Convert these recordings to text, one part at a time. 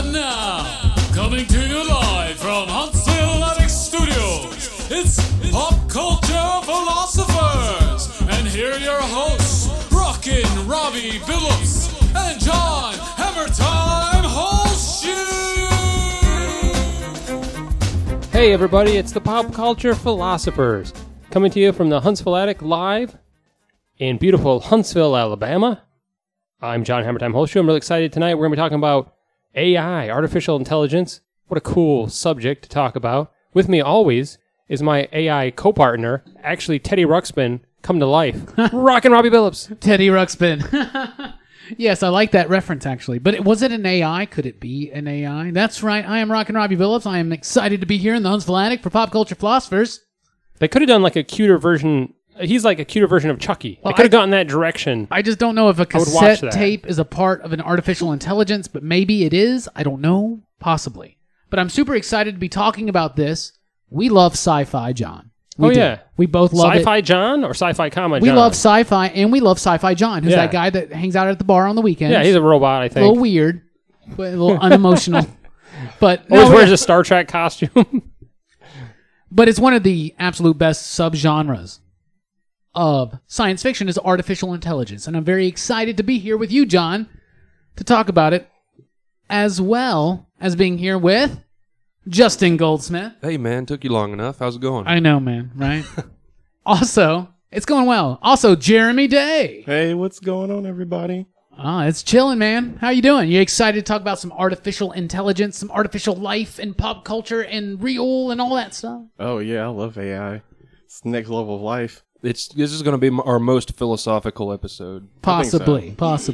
And now, coming to you live from Huntsville Attic Studios, it's Pop Culture Philosophers. And here are your hosts, Rockin' Robbie Billups and John Hammertime Holshoe. Hey everybody, it's the Pop Culture Philosophers, coming to you from the Huntsville Attic live in beautiful Huntsville, Alabama. I'm John Hammertime Holshoe. I'm really excited tonight. We're going to be talking about AI, artificial intelligence. What a cool subject to talk about. With me always is my AI co-partner, actually Teddy Ruxpin, come to life. Rockin' Robbie Billups. Teddy Ruxpin. Yes, I like that reference, actually. But was it an AI? Could it be an AI? That's right. I am Rockin' Robbie Billups. I am excited to be here in the Huntsville Attic for Pop Culture Philosophers. They could have done like a cuter version. He's like a cuter version of Chucky. They could have gotten that direction. I just don't know if a cassette tape is a part of an artificial intelligence, but maybe it is. I don't know. Possibly. But I'm super excited to be talking about this. We love sci-fi, John. We do. We both love Sci-Fi John or Sci-Fi Comma John? We love sci-fi, and we love Sci-Fi John, who's that guy that hangs out at the bar on the weekends. Yeah, he's a robot, I think. A little weird, but a little unemotional. But always wears a Star Trek costume. But it's one of the absolute best subgenres of science fiction is artificial intelligence. And I'm very excited to be here with you, John, to talk about it, as well as being here with Justin Goldsmith. Hey, man, took you long enough. How's it going? I know, man, right? Also, it's going well. Also, Jeremy Day. Hey, what's going on, everybody? It's chilling, man. How you doing? You excited to talk about some artificial intelligence, some artificial life and pop culture and real and all that stuff? Oh, yeah, I love AI. It's the next level of life. This is going to be our most philosophical episode. Possibly.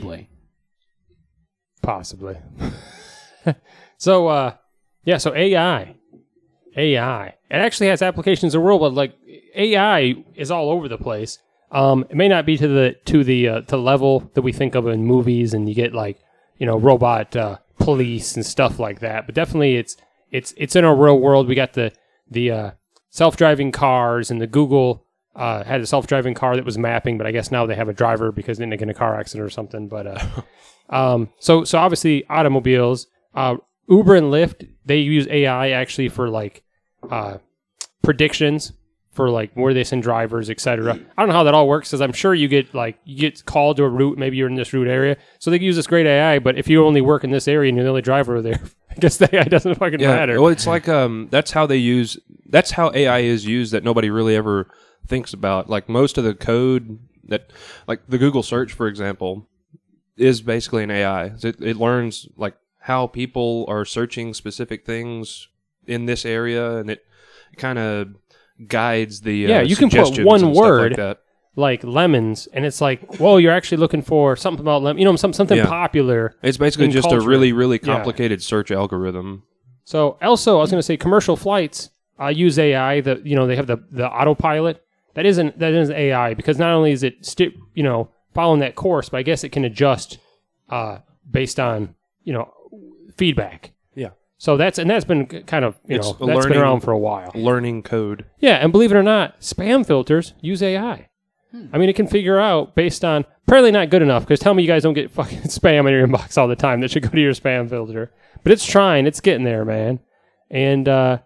So, so AI. It actually has applications in the world, but like AI is all over the place. It may not be to the level that we think of in movies, and you get like, robot police and stuff like that. But definitely, it's in our real world. We got the self-driving cars, and the Google had a self-driving car that was mapping, but I guess now they have a driver because they didn't get in a car accident or something. But so obviously automobiles, Uber and Lyft, they use AI actually for like predictions for like where they send drivers, etc. I don't know how that all works, because I'm sure you get called to a route, maybe you're in this route area, so they can use this great AI. But if you only work in this area and you're the only driver over there, I guess the AI doesn't fucking matter. Well, it's like that's how AI is used that nobody really ever thinks about. Like most of the code that, like the Google search, for example, is basically an AI. It learns like how people are searching specific things in this area, and it kind of guides the you can put one word like lemons, and it's like, whoa, you're actually looking for something about something popular. It's basically just culture. A really, really complicated search algorithm. So also, I was going to say, commercial flights use AI. They have the autopilot. That isn't AI, because not only is it following that course, but I guess it can adjust based on feedback. Yeah. So that's been kind of that's been around for a while. Learning code. Yeah, and believe it or not, spam filters use AI. I mean, it can figure out based on, apparently not good enough, because tell me you guys don't get fucking spam in your inbox all the time. That should go to your spam filter. But it's trying. It's getting there, man. And the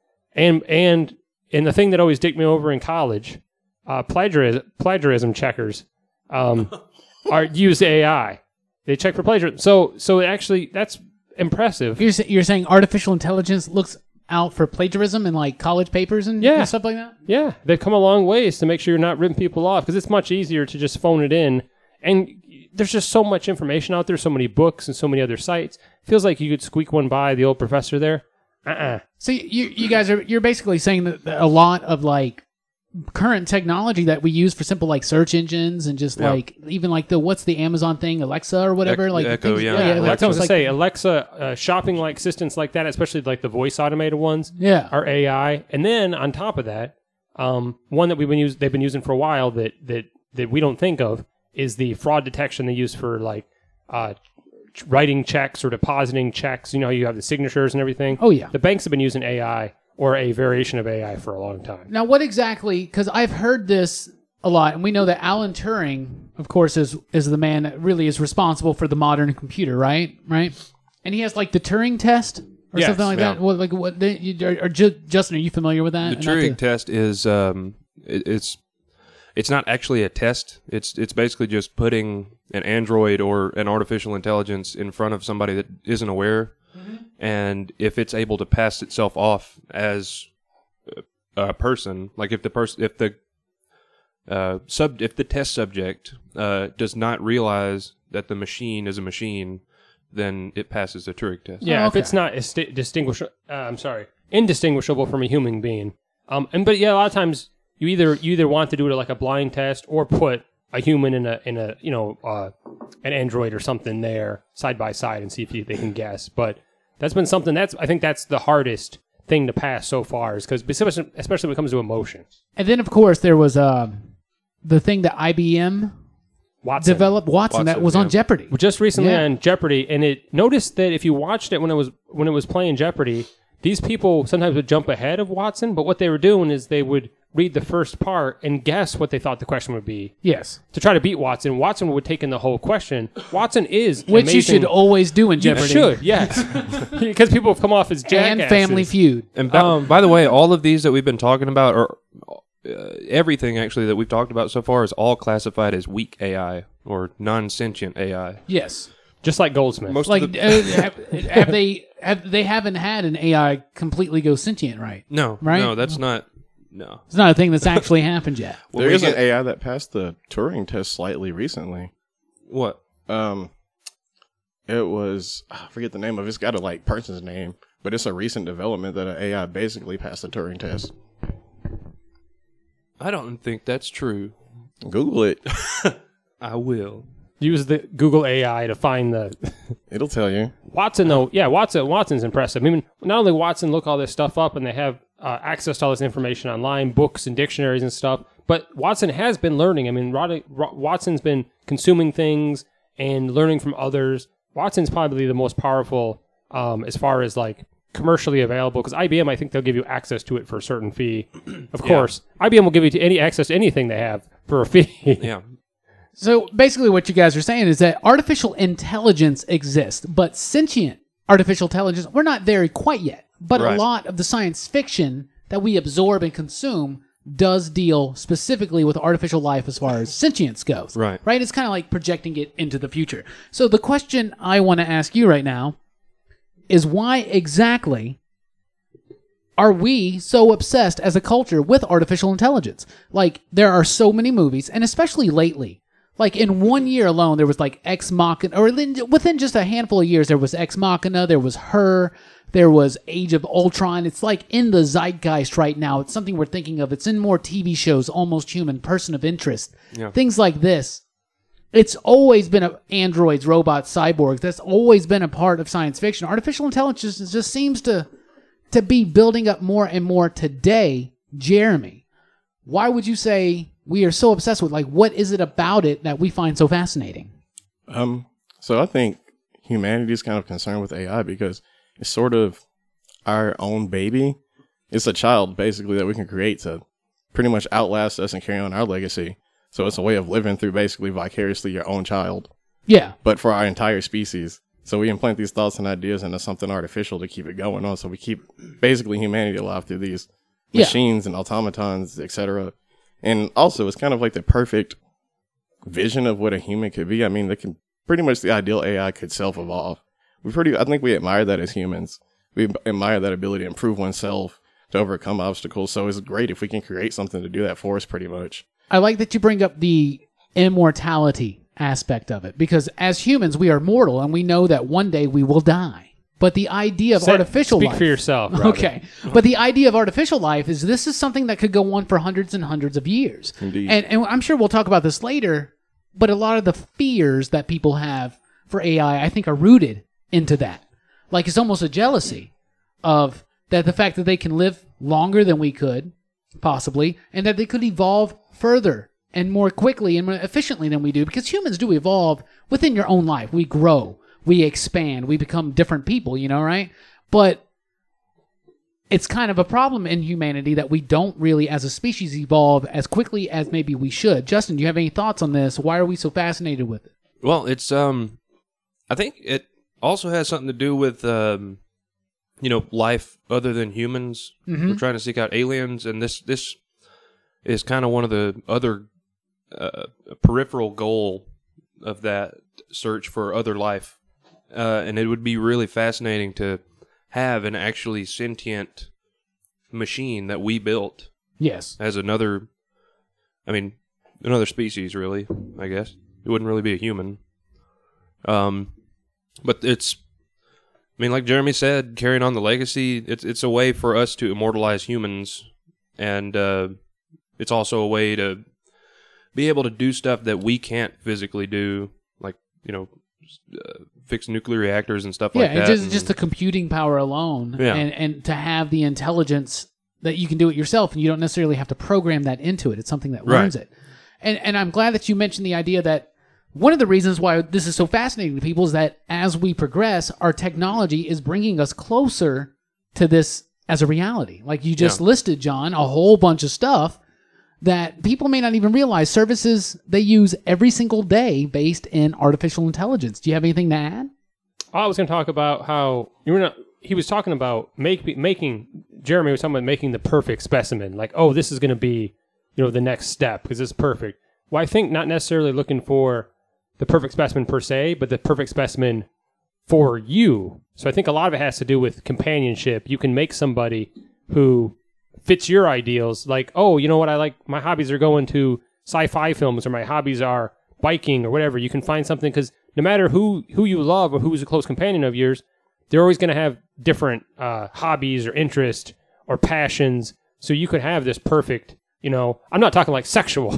thing that always dicked me over in college, plagiarism checkers use AI. They check for plagiarism. So actually, that's impressive. You're saying artificial intelligence looks out for plagiarism in like college papers and stuff like that? Yeah, they've come a long ways to make sure you're not ripping people off, because it's much easier to just phone it in. And there's just so much information out there, so many books and so many other sites. Feels like you could squeak one by the old professor there. So you guys you're basically saying that a lot of like current technology that we use for simple like search engines and just like even like what's the Amazon thing, Alexa or whatever, like Echo, things, that's what I was going to say. Alexa, shopping like assistants like that, especially like the voice automated ones, are AI. And then on top of that, one that they've been using for a while that we don't think of is the fraud detection they use for like writing checks or depositing checks. You have the signatures and everything. Oh yeah, the banks have been using AI or a variation of AI for a long time. Now, what exactly, because I've heard this a lot, and we know that Alan Turing, of course, is the man that really is responsible for the modern computer, right? And he has like the Turing test or Yes, something like yeah. that. What, like what? Justin, are you familiar with that? The Turing test is it's not actually a test. It's basically just putting an android or an artificial intelligence in front of somebody that isn't aware, and if it's able to pass itself off as a person, like if the test subject does not realize that the machine is a machine, then it passes the Turing test. Yeah, Oh, if it's not indistinguishable from a human being. But a lot of times you either want to do it like a blind test or put a human in a an android or something there side by side and see if they can guess. But that's been something I think that's the hardest thing to pass so far, is because especially when it comes to emotion. And then, of course, there was the thing that IBM Watson developed, Watson, that was on yeah. Jeopardy. just recently Yeah. on Jeopardy, and it noticed that if you watched it when it was playing Jeopardy, these people sometimes would jump ahead of Watson, but what they were doing is they would read the first part and guess what they thought the question would be Yes. to try to beat Watson. Watson would take in the whole question. Watson is Which you amazing. should always do in You Jeopardy. should, yes, because people have come off as jackasses. And Family Feud. And by the way, all of these that we've been talking about, or everything actually that we've talked about so far, is all classified as weak AI or non-sentient AI. Yes. Just like Goldsmith. Most Like, of the, they haven't had an AI completely go sentient, right? no, right? no, that's not. No, It's not a thing that's actually happened yet. When There we is an get- AI that passed the Turing test slightly recently. what? It was, I forget the name of it. It's got a like person's name, but it's a recent development that an AI basically passed the Turing test. I don't think that's true. Google it. I will. Use the Google AI to find the It'll tell you. Watson. Though, yeah, Watson's impressive. I mean, not only Watson look all this stuff up, and they have access to all this information online, books and dictionaries and stuff, but Watson has been learning. I mean, Watson's been consuming things and learning from others. Watson's probably the most powerful as far as like commercially available, because IBM, I think they'll give you access to it for a certain fee. Of course, IBM will give you any access to anything they have for a fee. Yeah. So basically what you guys are saying is that artificial intelligence exists, but sentient artificial intelligence, we're not there quite yet. But Right. a lot of the science fiction that we absorb and consume does deal specifically with artificial life as far as sentience goes. Right. Right? It's kind of like projecting it into the future. So the question I want to ask you right now is, why exactly are we so obsessed as a culture with artificial intelligence? Like, there are so many movies, and especially lately. Like, in 1 year alone, there was like Ex Machina, or within just a handful of years, there was Ex Machina, there was Her, there was Age of Ultron. It's like in the zeitgeist right now. It's something we're thinking of. It's in more TV shows, Almost Human, Person of Interest, things like this. It's always been androids, robots, cyborgs. That's always been a part of science fiction. Artificial intelligence just seems to be building up more and more today. Jeremy, why would you say we are so obsessed with, like, what is it about it that we find so fascinating? So I think humanity is kind of concerned with AI because it's sort of our own baby. It's a child, basically, that we can create to pretty much outlast us and carry on our legacy. So it's a way of living through basically vicariously your own child, Yeah. but for our entire species. So we implant these thoughts and ideas into something artificial to keep it going on. So we keep basically humanity alive through these Yeah. machines and automatons, etc. And also, it's kind of like the perfect vision of what a human could be. I mean, they can pretty much, the ideal AI could self-evolve. I think we admire that as humans. We admire that ability to improve oneself, to overcome obstacles. So it's great if we can create something to do that for us, pretty much. I like that you bring up the immortality aspect of it, because as humans, we are mortal and we know that one day we will die. But the idea of artificial Speak life. for yourself. Robbie. Okay. But the idea of artificial life is this is something that could go on for hundreds and hundreds of years. Indeed. And I'm sure we'll talk about this later, but a lot of the fears that people have for AI, I think, are rooted into that. Like, it's almost a jealousy of that, the fact that they can live longer than we could, possibly, and that they could evolve further and more quickly and more efficiently than we do, because humans do evolve within your own life. We grow. We expand, we become different people, right? But it's kind of a problem in humanity that we don't really, as a species, evolve as quickly as maybe we should. Justin, do you have any thoughts on this? Why are we so fascinated with it? Well, it's I think also has something to do with life other than humans. We're trying to seek out aliens, and this is kind of one of the other peripheral goal of that search for other life. And it would be really fascinating to have an actually sentient machine that we built Yes. as another species, really, I guess. It wouldn't really be a human. But it's, like Jeremy said, carrying on the legacy, it's a way for us to immortalize humans, and it's also a way to be able to do stuff that we can't physically do, like, fix nuclear reactors and stuff like that. Yeah, just the computing power alone, Yeah. and to have the intelligence that you can do it yourself, and you don't necessarily have to program that into it. It's something that learns it. And I'm glad that you mentioned the idea that one of the reasons why this is so fascinating to people is that as we progress, our technology is bringing us closer to this as a reality. Like you just listed, John, a whole bunch of stuff that people may not even realize, services they use every single day based in artificial intelligence. Do you have anything to add? I was going to talk about how he was talking about Jeremy was talking about making the perfect specimen. Like, oh, this is going to be, the next step because it's perfect. Well, I think not necessarily looking for the perfect specimen per se, but the perfect specimen for you. So I think a lot of it has to do with companionship. You can make somebody who fits your ideals. Like, oh, you know what? I like my hobbies are going to sci-fi films, or my hobbies are biking, or whatever. You can find something because no matter who you love or who's a close companion of yours, they're always going to have different hobbies or interests or passions. So you could have this perfect. I'm not talking like sexual.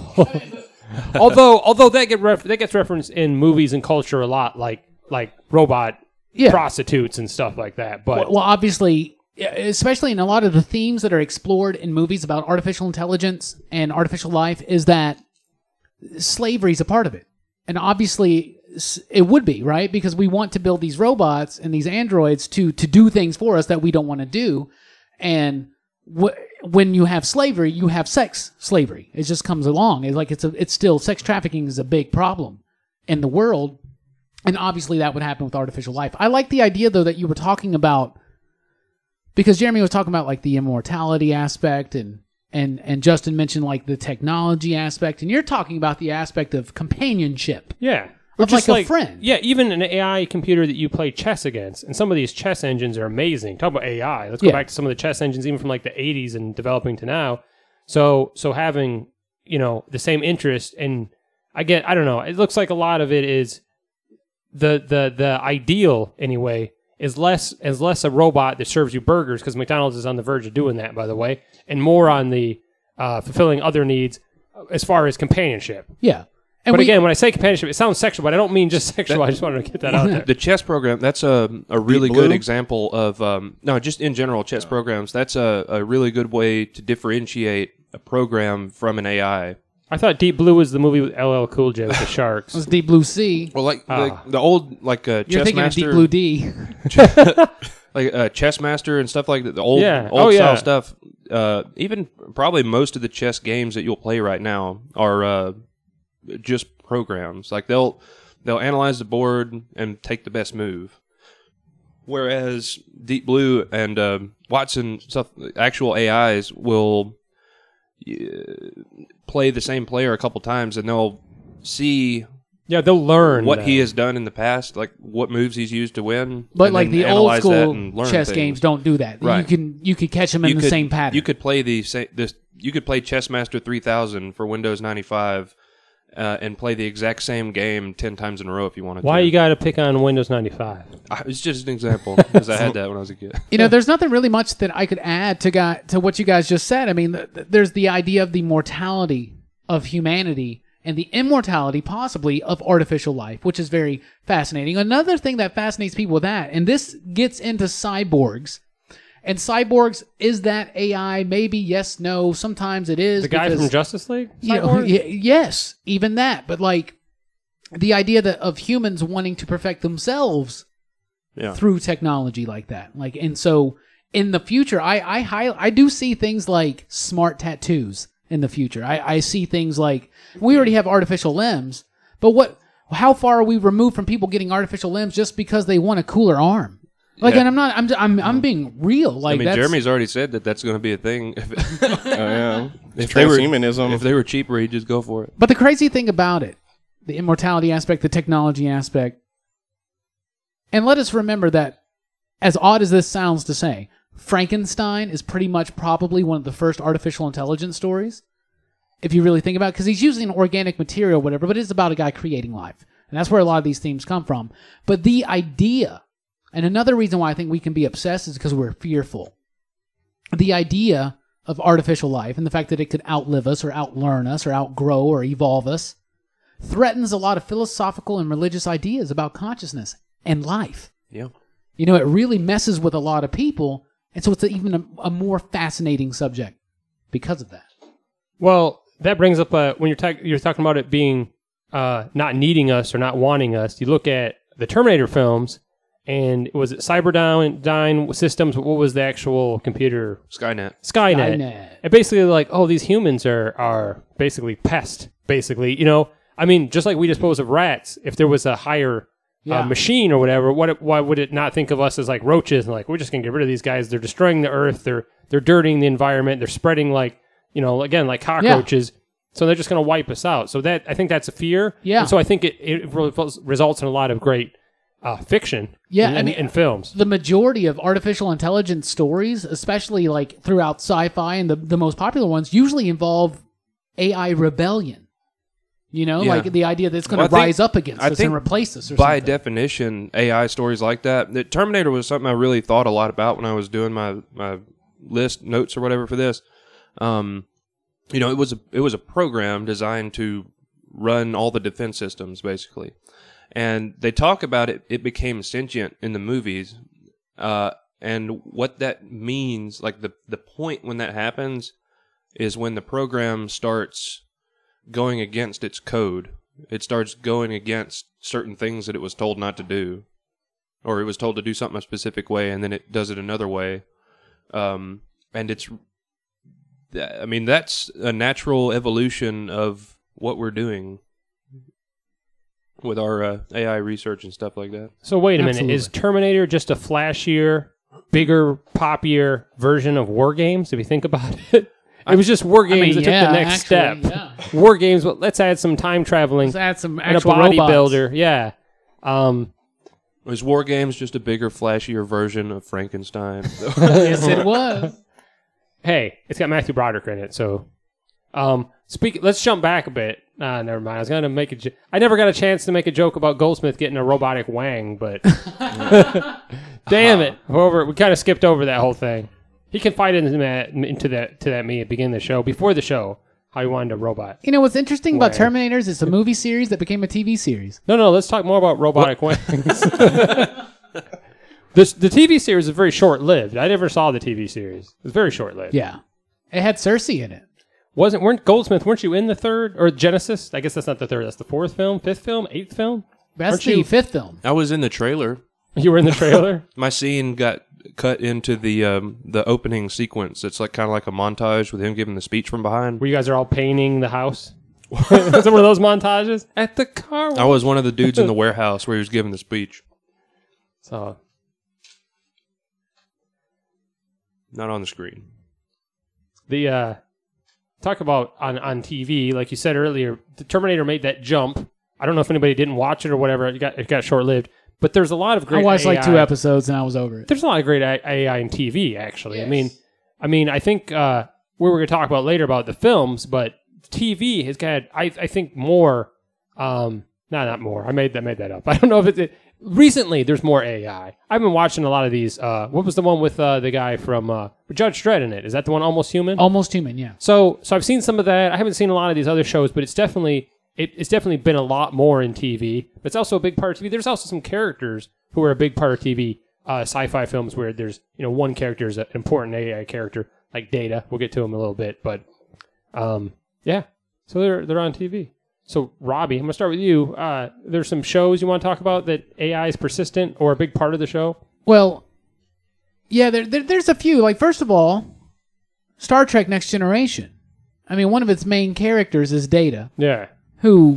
although that gets referenced in movies and culture a lot, like robot prostitutes and stuff like that. But well, obviously, especially in a lot of the themes that are explored in movies about artificial intelligence and artificial life, is that slavery is a part of it, and obviously it would be, right? Because we want to build these robots and these androids to do things for us that we don't want to do, and when you have slavery, you have sex slavery. It just comes along. It's still sex trafficking is a big problem in the world, and obviously that would happen with artificial life. I like the idea though that you were talking about, because Jeremy was talking about like the immortality aspect, and Justin mentioned like the technology aspect, and you're talking about the aspect of companionship. Yeah. Of like a friend. Yeah, even an AI computer that you play chess against. And some of these chess engines are amazing. Talk about AI. Let's go back to some of the chess engines, even from like the 80s and developing to now. So having, the same interest, and I don't know, it looks like a lot of it is the ideal, anyway, is less a robot that serves you burgers, because McDonald's is on the verge of doing that, by the way, and more on the fulfilling other needs as far as companionship. Yeah. But again, when I say companionship, it sounds sexual, but I don't mean just sexual. I just wanted to get that out there. The chess program, that's a really good example of, just in general, chess programs, that's a really good way to differentiate a program from an AI. I thought Deep Blue was the movie with LL Cool J with the sharks. It was Deep Blue Sea. Well, the old, You're Chess thinking Master. of Deep Blue D. Like Chess Master and stuff like that, the old style stuff. Even probably most of the chess games that you'll play right now are just programs. Like they'll analyze the board and take the best move. Whereas Deep Blue and Watson stuff, actual AIs will play the same player a couple times, and they'll see. Yeah, they'll learn what he has done in the past, like what moves he's used to win. But like the old school chess things. games don't do that. Right. You could catch them in the same pattern. You could play you could play Chessmaster 3000 for Windows 95 and play the exact same game 10 times in a row if you wanted to. Why you got to pick on Windows 95? It's just an example, because I had that when I was a kid. There's nothing really much that I could add to what you guys just said. I mean, there's the idea of the mortality of humanity and the immortality, possibly, of artificial life, which is very fascinating. Another thing that fascinates people with that, and this gets into cyborgs. And cyborgs, is that AI? Maybe, yes, no. Sometimes it is. The guy from Justice League? Yes, even that. But like the idea of humans wanting to perfect themselves through technology like that. Like, and so in the future, I do see things like smart tattoos in the future. I see things like, we already have artificial limbs, but how far are we removed from people getting artificial limbs just because they want a cooler arm? Like, Yeah. and I'm being real. Like, I mean, that's, Jeremy's already said that that's going to be a thing. Yeah. If they were- Transhumanism. If they were cheaper, he'd just go for it. But the crazy thing about it, the immortality aspect, the technology aspect, and let us remember that, as odd as this sounds to say, Frankenstein is pretty much probably one of the first artificial intelligence stories, if you really think about it, because he's using organic material, whatever, but it's about a guy creating life. And that's where a lot of these themes come from. But the idea, and another reason why I think we can be obsessed is because we're fearful. The idea of artificial life and the fact that it could outlive us or outlearn us or outgrow or evolve us threatens a lot of philosophical and religious ideas about consciousness and life. Yeah. You know, it really messes with a lot of people, and so it's even a more fascinating subject because of that. Well, that brings up when you're talking about it being not needing us or not wanting us. You look at the Terminator films, and was it Cyberdyne Systems? What was the actual computer? Skynet. Skynet. And basically, like, oh, these humans are basically pests. Basically, you know, I mean, just like we dispose of rats, if there was a higher machine or whatever, why would it not think of us as like roaches and like we're just gonna get rid of these guys? They're destroying the earth. They're dirtying the environment. They're spreading like, you know, again, like cockroaches. So they're just going to wipe us out. So that, I think that's a fear. Yeah. And so I think it results in a lot of great fiction in films. The majority of artificial intelligence stories, especially like throughout sci-fi and the most popular ones, usually involve AI rebellion. You know, like the idea that it's going to rise up against us and replace us or by something. definition, AI stories like that. The Terminator was something I really thought a lot about when I was doing my list notes or whatever for this. You know, it was a program designed to run all the defense systems, basically. And they talk about it became sentient in the movies. And what that means, like the point when that happens is when the program starts going against its code. It starts going against certain things that it was told not to do. Or it was told to do something a specific way, and then it does it another way. And it's... I mean, that's a natural evolution of what we're doing with our AI research and stuff like that. So wait a minute. Is Terminator just a flashier, bigger, poppier version of War Games, if you think about it? It was just War Games that took the next step. Yeah. War Games, well, let's add some time traveling. Let's add some and actual a bodybuilder. Yeah. Was War Games just a bigger, flashier version of Frankenstein? Yes, it was. Hey, it's got Matthew Broderick in it, so let's jump back a bit. Never mind. I was going to make I never got a chance to make a joke about Goldsmith getting a robotic wang, but damn it. However, we kind of skipped over that whole thing. He confided into that to me at the beginning of the show, before the show, how he wanted a robot. You know what's interesting about Terminators? It's a movie series that became a TV series. No, let's talk more about robotic wangs. The TV series is very short-lived. I never saw the TV series. It was very short-lived. Yeah. It had Cersei in it. Weren't Goldsmith, weren't you in the third? Or Genesis? I guess that's not the third. That's the fourth film, fifth film, eighth film? That's the fifth film. I was in the trailer. You were in the trailer? My scene got cut into the opening sequence. It's like kind of like a montage with him giving the speech from behind. Where you guys are all painting the house? Was it one of those montages? At the car wash. I was one of the dudes in the warehouse where he was giving the speech. So... Not on the screen. The talk about on TV, like you said earlier, the Terminator made that jump. I don't know if anybody didn't watch it or whatever. It got short lived, but there's a lot of great. I watched AI. like 2 episodes and I was over it. There's a lot of great AI in TV, actually. Yes. I mean, I think we're going to talk about later about the films, but TV has got, I think, more. Not more. I made that up. I don't know if it's. Recently, there's more AI. I've been watching a lot of these. What was the one with the guy from Judge Dredd in it? Is that the one, Almost Human? Almost Human, yeah. So I've seen some of that. I haven't seen a lot of these other shows, but it's definitely been a lot more in TV. But it's also a big part of TV. There's also some characters who are a big part of TV. Sci-fi films where there's one character is an important AI character, like Data. We'll get to him a little bit, but yeah. So they're on TV. So, Robbie, I'm going to start with you. There's some shows you want to talk about that AI is persistent or a big part of the show? Well, yeah, there's a few. Like, first of all, Star Trek Next Generation. I mean, one of its main characters is Data. Yeah. Who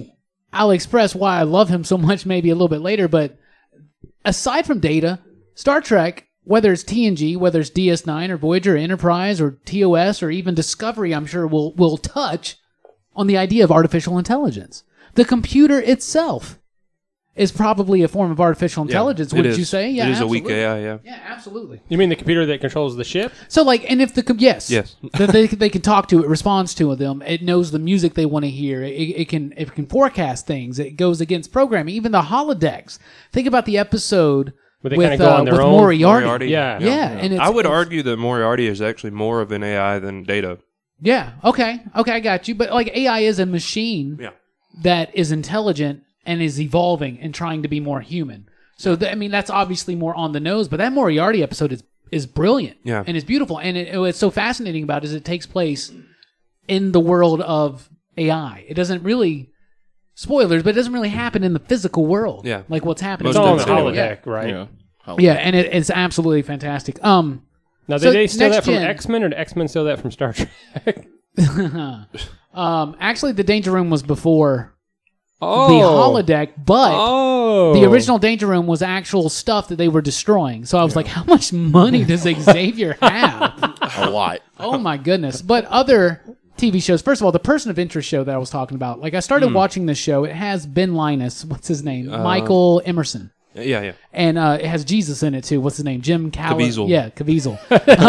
I'll express why I love him so much maybe a little bit later, but aside from Data, Star Trek, whether it's TNG, whether it's DS9 or Voyager or Enterprise or TOS or even Discovery, I'm sure will touch on the idea of artificial intelligence. The computer itself is probably a form of artificial intelligence, wouldn't you say? Yeah, it is absolutely. a weak AI, yeah. Yeah, absolutely. You mean the computer that controls the ship? So, like, and if Yes. that they can talk to it, responds to them, it knows the music they want to hear, it can forecast things, it goes against programming, even the holodecks. Think about the episode Where they with, kinda go on their with own? Moriarty. Yeah. Yeah, and it's, I would it's- argue that Moriarty is actually more of an AI than Data. Yeah, okay, I got you. But like AI is a machine Yeah. that is intelligent and is evolving and trying to be more human. So I mean, that's obviously more on the nose. But that Moriarty episode is brilliant. Yeah. And it's beautiful. And what's so fascinating about it is it takes place in the world of AI. It doesn't really spoilers, but it doesn't really happen in the physical world. Yeah. Like what's happening. It's Most all of on the it's anyway. holodeck, right? Yeah. Yeah, and it's absolutely fantastic. Now, did So they steal next that from gen- X-Men, or did X-Men steal that from Star Trek? Actually, the Danger Room was before Oh. the holodeck, but Oh. the original Danger Room was actual stuff that they were destroying. So I was like, how much money does Xavier have? A lot. Oh my goodness. But other TV shows, first of all, the Person of Interest show that I was talking about, like I started watching this show. It has Ben Linus, what's his name? Michael Emerson. Yeah. And it has Jesus in it too. What's his name? Jim Caviezel. Yeah, Caviezel.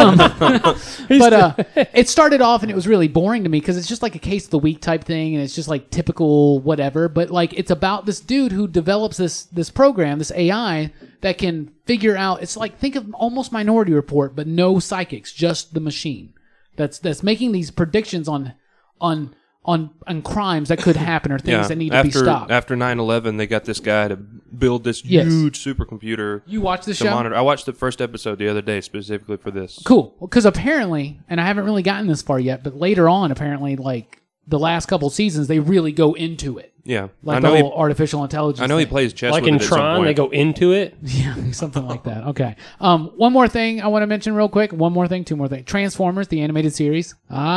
But it started off and it was really boring to me because it's just like a case of the week type thing, and it's just like typical whatever. But like it's about this dude who develops this program, this AI that can figure out. It's like, think of almost Minority Report, but no psychics, just the machine that's making these predictions on crimes that could happen or things that need to be stopped. After 9/11, they got this guy to build this Yes. huge supercomputer You watch the to show? monitor. I watched the first episode the other day specifically for this. Cool. Because apparently, and I haven't really gotten this far yet, but later on, apparently, like the last couple seasons, they really go into it. Yeah, Like I the know. whole artificial intelligence. I know he thing. plays chess Like with in it at some Tron, point. they go into it. Yeah, something like that. Okay. One more thing I want to mention real quick. One more thing, two more things. Transformers, the animated series.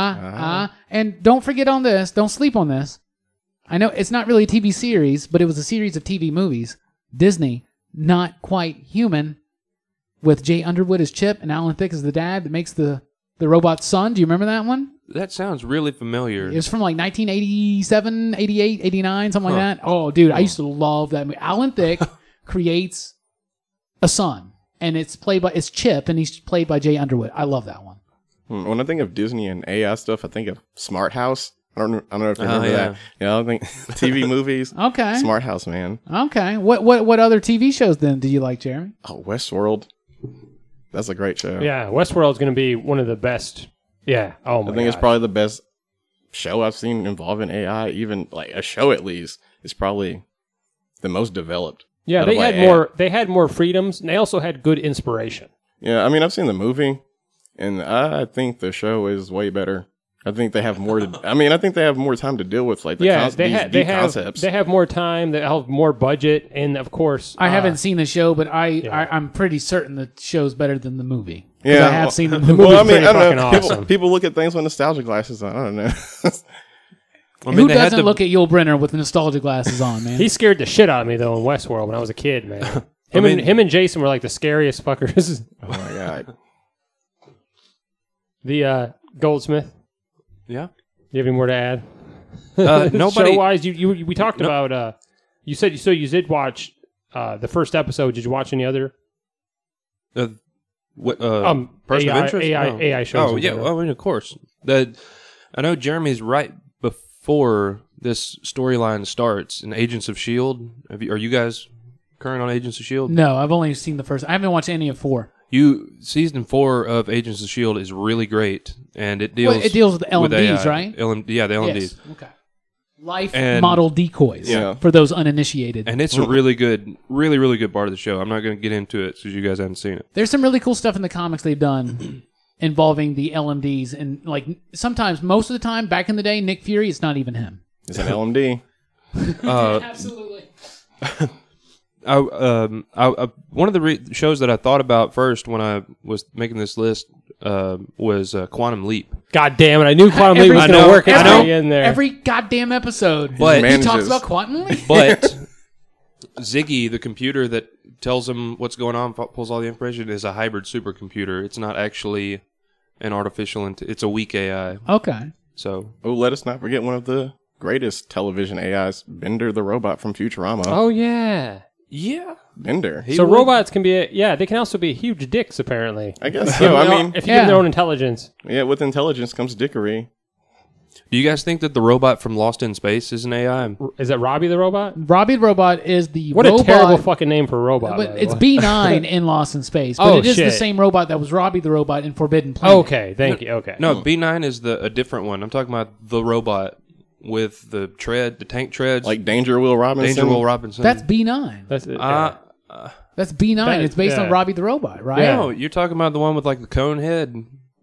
And don't forget on this. Don't sleep on this. I know it's not really a TV series, but it was a series of TV movies. Disney, Not Quite Human, with Jay Underwood as Chip and Alan Thicke as the dad that makes the robot's son. Do you remember that one? That sounds really familiar. It was from like 1987, 88, 89, something like that. Oh, dude, I used to love that movie. Alan Thicke creates a son, and it's Chip, and he's played by Jay Underwood. I love that one. When I think of Disney and AI stuff, I think of Smart House. I don't know if you remember yeah. that. Yeah, I think TV movies. Okay. Smart House, man. Okay. What other TV shows then do you like, Jeremy? Oh, Westworld. That's a great show. Yeah, Westworld's going to be one of the best. Yeah. Oh my I think it's gosh. probably the best show I've seen involving AI. Even like a show, at least, is probably the most developed. Yeah, out they of, like, had more. They had more freedoms, and they also had good inspiration. Yeah, I mean, I've seen the movie, and I think the show is way better. I think they have more to. I mean, I think they have more time to deal with like the Yeah, these they deep have concepts. they have more time. They have more budget, and of course, I haven't seen the show, but I'm pretty certain the show's better than the movie. 'Cause Yeah, I have well- seen the movie. Well, I mean, pretty I don't know. fucking awesome. People look at things with nostalgia glasses on. I don't know. I mean, Who they had doesn't the- look at Yul Brynner with nostalgia glasses on, man? He scared the shit out of me though in Westworld when I was a kid, man. Him and Jason were like the scariest fuckers. Oh my god. The Goldsmith. Yeah. Do you have any more to add? Nobody. Show wise, we talked about. You said you did watch the first episode. Did you watch any other? Person AI, of interest? AI shows. Oh in yeah, general. well, I mean, of course. I know Jeremy's right before this storyline starts in Agents of S.H.I.E.L.D. Are you guys current on Agents of S.H.I.E.L.D.? No, I've only seen the first. I haven't watched any of 4. Season 4 of Agents of S.H.I.E.L.D. is really great, and it deals It deals with the LMDs, AI. right? the LMDs. Yes. Okay. Life And- model decoys. Yeah. For those uninitiated. And it's a really good, really good part of the show. I'm not going to get into it because you guys haven't seen it. There's some really cool stuff in the comics they've done involving the LMDs, and like sometimes, most of the time, back in the day, Nick Fury, it's not even him. It's an LMD. Absolutely. One of the shows that I thought about first when I was making this list was Quantum Leap. God damn it! I knew Quantum Leap was going to work its way in there. Every goddamn episode, But- he talks Manages. about Quantum Leap. But Ziggy, the computer that tells him what's going on, pulls all the information, is a hybrid supercomputer. It's not actually an artificial. It's a weak AI. Okay. So Oh, let us not forget one of the greatest television AIs, Bender the robot from Futurama. Oh yeah. yeah, Bender. So robots can be, they can also be huge dicks apparently. I guess so. I mean, if you give them their own intelligence. yeah, with intelligence comes dickery. do you guys think that the robot from Lost in Space is an AI? Is that Robbie the robot? Robbie the Robot is the What robot. a terrible fucking name for a robot. But by the it's way. B9 in Lost in Space, but Oh, it is the shit. same robot that was Robbie the Robot in Forbidden Planet. Okay, thank you. Okay. No, B9 is a different one. I'm talking about the robot with the tank treads, Like Danger Will Robinson. Danger Will Robinson. That's B9. That's it. That's B9. That- It's based yeah. on Robbie the Robot, right? Yeah. No, you're talking about the one with like the cone head.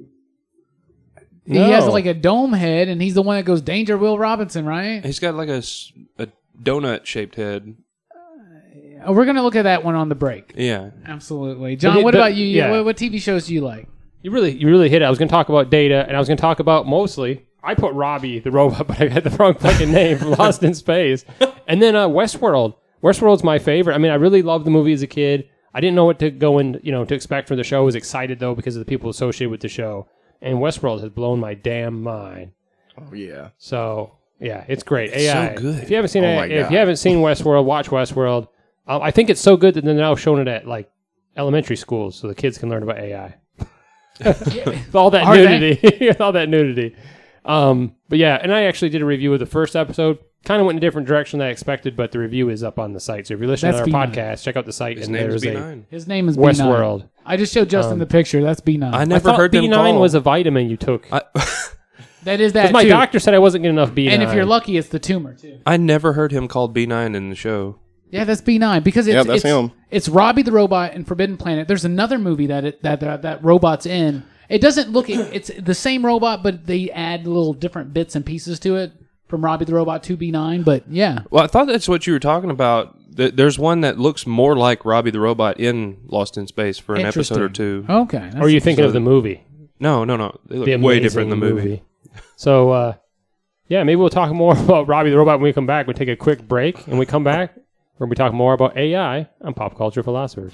He has No. like a dome head, and he's the one that goes Danger Will Robinson, right? He's got like a donut shaped head. Oh, we're gonna look at that one on the break. Yeah. Absolutely, John. But- what but- about you? yeah. What TV shows do you like? You really hit it. I was going to talk about Data, and I was going to talk about mostly. I put Robbie the robot, but I had the wrong fucking name from Lost in Space. And then Westworld. Westworld's my favorite. I mean, I really loved the movie as a kid. I didn't know what to go in, to expect from the show. I was excited though because of the people associated with the show. And Westworld has blown my damn mind. Oh, yeah. So yeah, it's great. AI. so good. If you haven't seen Oh my if God. you haven't seen Westworld, watch Westworld. I think it's so good that they're now showing it at like elementary schools so the kids can learn about AI. With all that Are they? nudity. With all that nudity. But yeah, and I actually did a review of the first episode. Kind of went in a different direction than I expected, but the review is up on the site. So if you're listening That's to our B9. podcast, check out the site. His and name is there's B9. His name is B9. Westworld. I just showed Justin the picture. That's B9. I I never thought heard them B9 call. was a vitamin you took. that is that My too. doctor said I wasn't getting enough B9. And if you're lucky, it's the tumor too. I never heard him called B9 in the show. Yeah, that's B9 because it's Yeah, that's it's, him. It's Robbie the Robot in Forbidden Planet. There's another movie that robot's in. It doesn't look. It's the same robot, but they add little different bits and pieces to it from Robbie the Robot to B9. But yeah, Well, I thought that's what you were talking about. There's one that looks more like Robbie the Robot in Lost in Space for an episode or two. Okay. or are you thinking of the movie? No. They look The way amazing different in the movie. So, yeah, maybe we'll talk more about Robbie the Robot when we come back. We take a quick break, and we come back. We're going to be talking more about AI on Pop Culture Philosophers.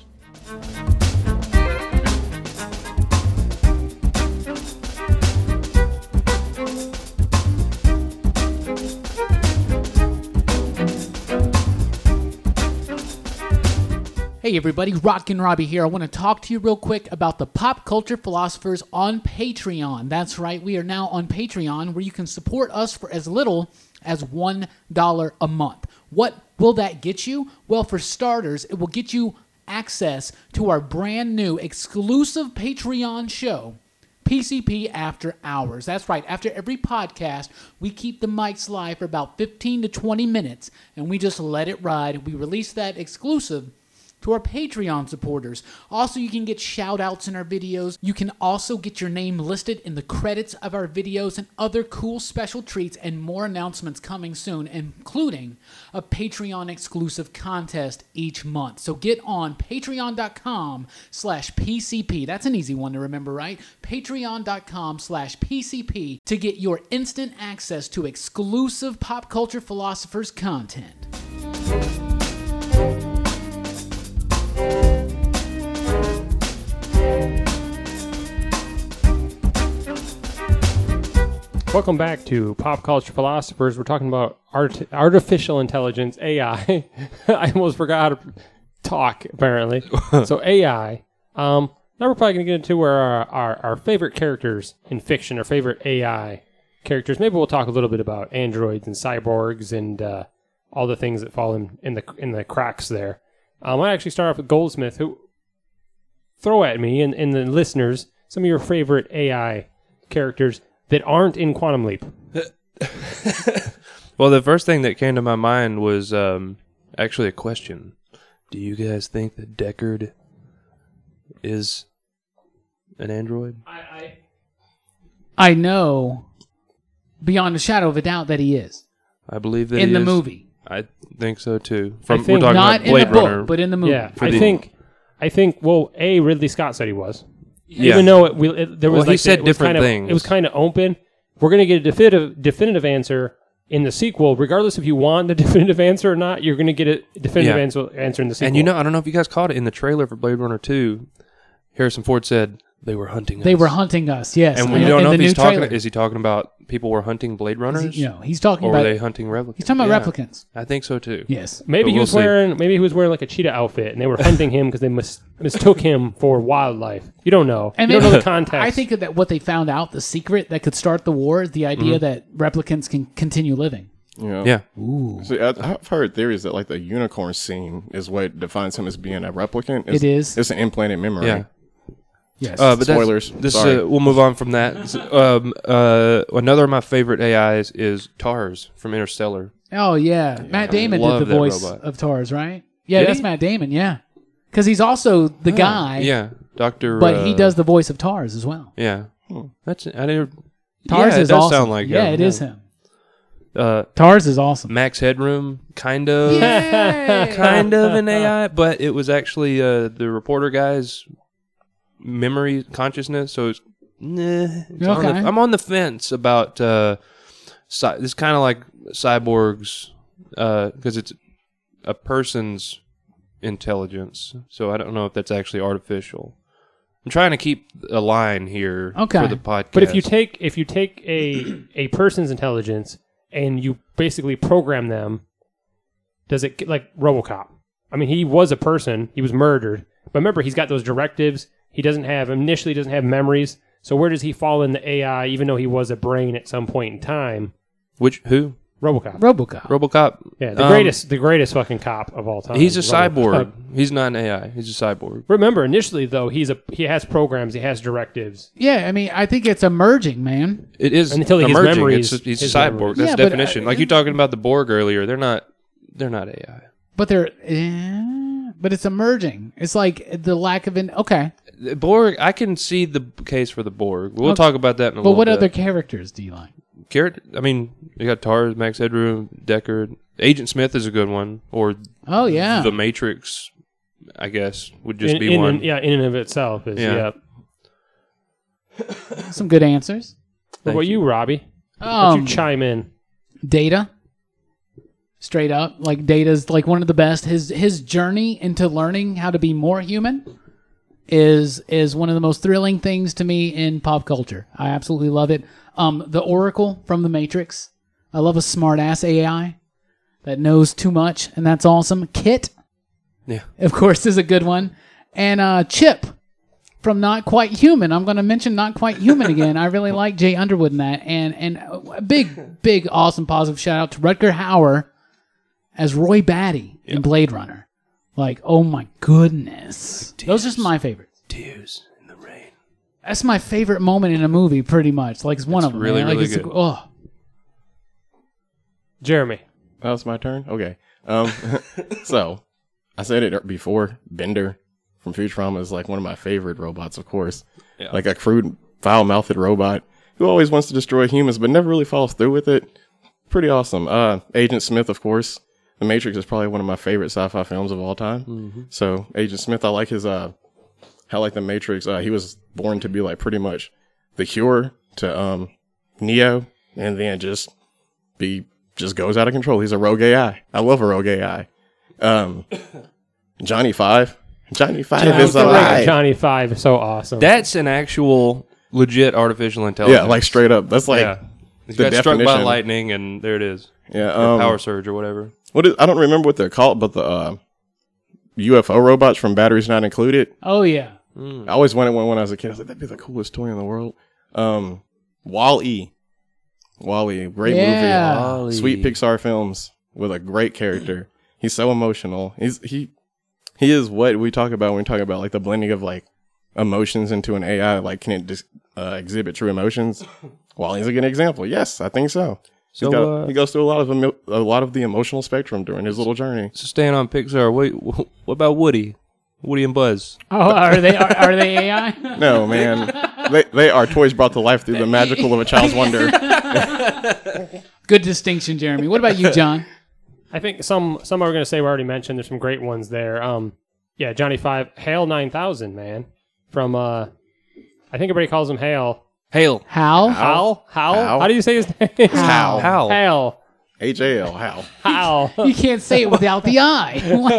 Hey everybody, Rockin' Robbie here. I want to talk to you real quick about the Pop Culture Philosophers on Patreon. That's right, we are now on Patreon where you can support us for as little as $1 a month. What will that get you? Well, for starters, it will get you access to our brand new exclusive Patreon show, PCP After Hours. That's right. After every podcast, we keep the mics live for about 15 to 20 minutes, and we just let it ride. We release that exclusive to our Patreon supporters. Also, you can get shout-outs in our videos. You can also get your name listed in the credits of our videos and other cool special treats and more announcements coming soon, including a Patreon-exclusive contest each month. So get on patreon.com/PCP. That's an easy one to remember, right? Patreon.com/PCP to get your instant access to exclusive Pop Culture Philosophers content. Welcome back to Pop Culture Philosophers. We're talking about artificial intelligence, AI. I almost forgot how to talk, apparently. So AI. Now we're probably going to get into where our favorite characters in fiction, our favorite AI characters. Maybe we'll talk a little bit about androids and cyborgs and all the things that fall in the cracks there. I actually start off with Goldsmith, who throw at me and the listeners some of your favorite AI characters that aren't in Quantum Leap. Well, the first thing that came to my mind was actually a question. Do you guys think that Deckard is an android? I know beyond a shadow of a doubt that he is I believe that in he the is. movie. I think so too. I think we're talking Not about in Blade the book, Runner. but in the movie. Yeah, For I the- think. Well, Ridley Scott said he was. Yeah. Even though there was Well, he like said it was different kind of, things. It was kind of open. We're going to get a definitive answer in the sequel, regardless if you want the definitive answer or not. You're going to get a definitive answer in the sequel. And I don't know if you guys caught it in the trailer for Blade Runner 2. Harrison Ford said they were hunting us. They were hunting us, yes. And we don't know in if the he's new talking. trailer. Is he talking about people were hunting Blade Runners? He's talking or about were they hunting replicants? He's talking about Yeah, replicants. I think so too. Yes. Maybe But he we'll was see. wearing like a cheetah outfit, and they were hunting him because they mistook him for wildlife. You don't know. And you don't know maybe- the context. I think that what they found out, the secret that could start the war, is the idea that replicants can continue living. You know? Yeah. See, I've heard theories that like the unicorn scene is what defines him as being a replicant. It is. It's an implanted memory. Yeah. Yes. But Spoilers. Sorry. we'll move on from that. Another of my favorite AIs is TARS from Interstellar. Oh yeah, Matt Damon did love the that voice robot. of TARS, right? Yeah, Did that's he? Matt Damon. Yeah, because he's also the guy. Yeah, Doctor. but he does the voice of TARS as well. Yeah, that's I didn't. TARS yeah, is it does awesome. sound like yeah, him. it is him. Uh, TARS is awesome. Max Headroom, kind of, Yay! kind of an AI, but it was actually the reporter guy's memory consciousness. So it's, Okay. I'm on the fence about it's kind of like cyborgs because it's a person's intelligence. So I don't know if that's actually artificial. I'm trying to keep a line here Okay. for the podcast. But if you take a person's intelligence and you basically program them, does it like RoboCop? I mean, he was a person. He was murdered. But remember, he's got those directives. He doesn't have memories. So where does he fall in the AI, even though he was a brain at some point in time? who? RoboCop. RoboCop. Yeah, the greatest fucking cop of all time. He's a RoboCop. cyborg. He's not an AI. He's a cyborg. Remember, initially though, he has programs. He has directives. Yeah, I mean, I think it's emerging, man. It is Until he gets emerging. memories, He's a his cyborg. memories. That's Yeah, the but, definition. Like you talking about the Borg earlier. They're not AI. But but it's emerging. It's like the lack of okay. The Borg. I can see the case for the Borg. We'll Okay. talk about that in a But little what bit. other characters do you like? I mean, you got TARS, Max Headroom, Deckard. Agent Smith is a good one, or Oh yeah, the Matrix. I guess would just in, be one. in and of itself is Yeah. some good answers. What about you, Robbie? Why don't you chime in? Data. Straight up, like Data's like one of the best. His journey into learning how to be more human is one of the most thrilling things to me in pop culture. I absolutely love it. The Oracle from The Matrix. I love a smart ass AI that knows too much, and that's awesome. Kit, Yeah. of course, is a good one. And Chip from Not Quite Human. I'm going to mention Not Quite Human again. I really like Jay Underwood in that. And a big, awesome positive shout out to Rutger Hauer as Roy Batty in Blade Runner. Like, oh my goodness. Those are just my favorites. Tears in the rain. That's my favorite moment in a movie, pretty much. Like, it's one of them. really, man. Like, really it's, good. Oh, Jeremy. Oh, it's my turn? Okay. So, I said it before. Bender from Futurama is like one of my favorite robots, of course. Yeah. Like a crude, foul-mouthed robot who always wants to destroy humans but never really follows through with it. Pretty awesome. Agent Smith, of course. The Matrix is probably one of my favorite sci-fi films of all time. Mm-hmm. So, Agent Smith, I like his, how like the Matrix, he was born to be like pretty much the cure to, Neo, and then just goes out of control. He's a rogue AI. I love a rogue AI. Johnny Five. Johnny Five is alive. Johnny Five is so awesome. That's an actual legit artificial intelligence. Yeah, like straight up. That's like yeah. He the got struck by definition. lightning, and there it is. yeah. Or power surge or whatever. I don't remember what they're called, but the UFO robots from Batteries Not Included. oh yeah. I always wanted one when I was a kid. I was like, that'd be the coolest toy in the world. Wall-E. Wall-E, great Yeah. movie. Sweet Pixar films with a great character. He's so emotional. He is what we talk about when we talk about like the blending of like emotions into an AI. Like, can it exhibit true emotions? Wall-E's a good example. Yes, I think so. So He goes through a lot of the emotional spectrum during his little journey. so staying on Pixar. What about Woody? Woody and Buzz. Oh, are they AI? No, man. They are toys brought to life through the magical of a child's wonder. Good distinction, Jeremy. What about you, John? I think some are going to say we already mentioned. There's some great ones there. Yeah, Johnny Five, Hale 9000, man, from I think everybody calls him Hal. Hal. How? Hal? Hal? How do you say his name? Hal. Hal. Hal. H-A-L. Hal. Hal. You can't say it without the I.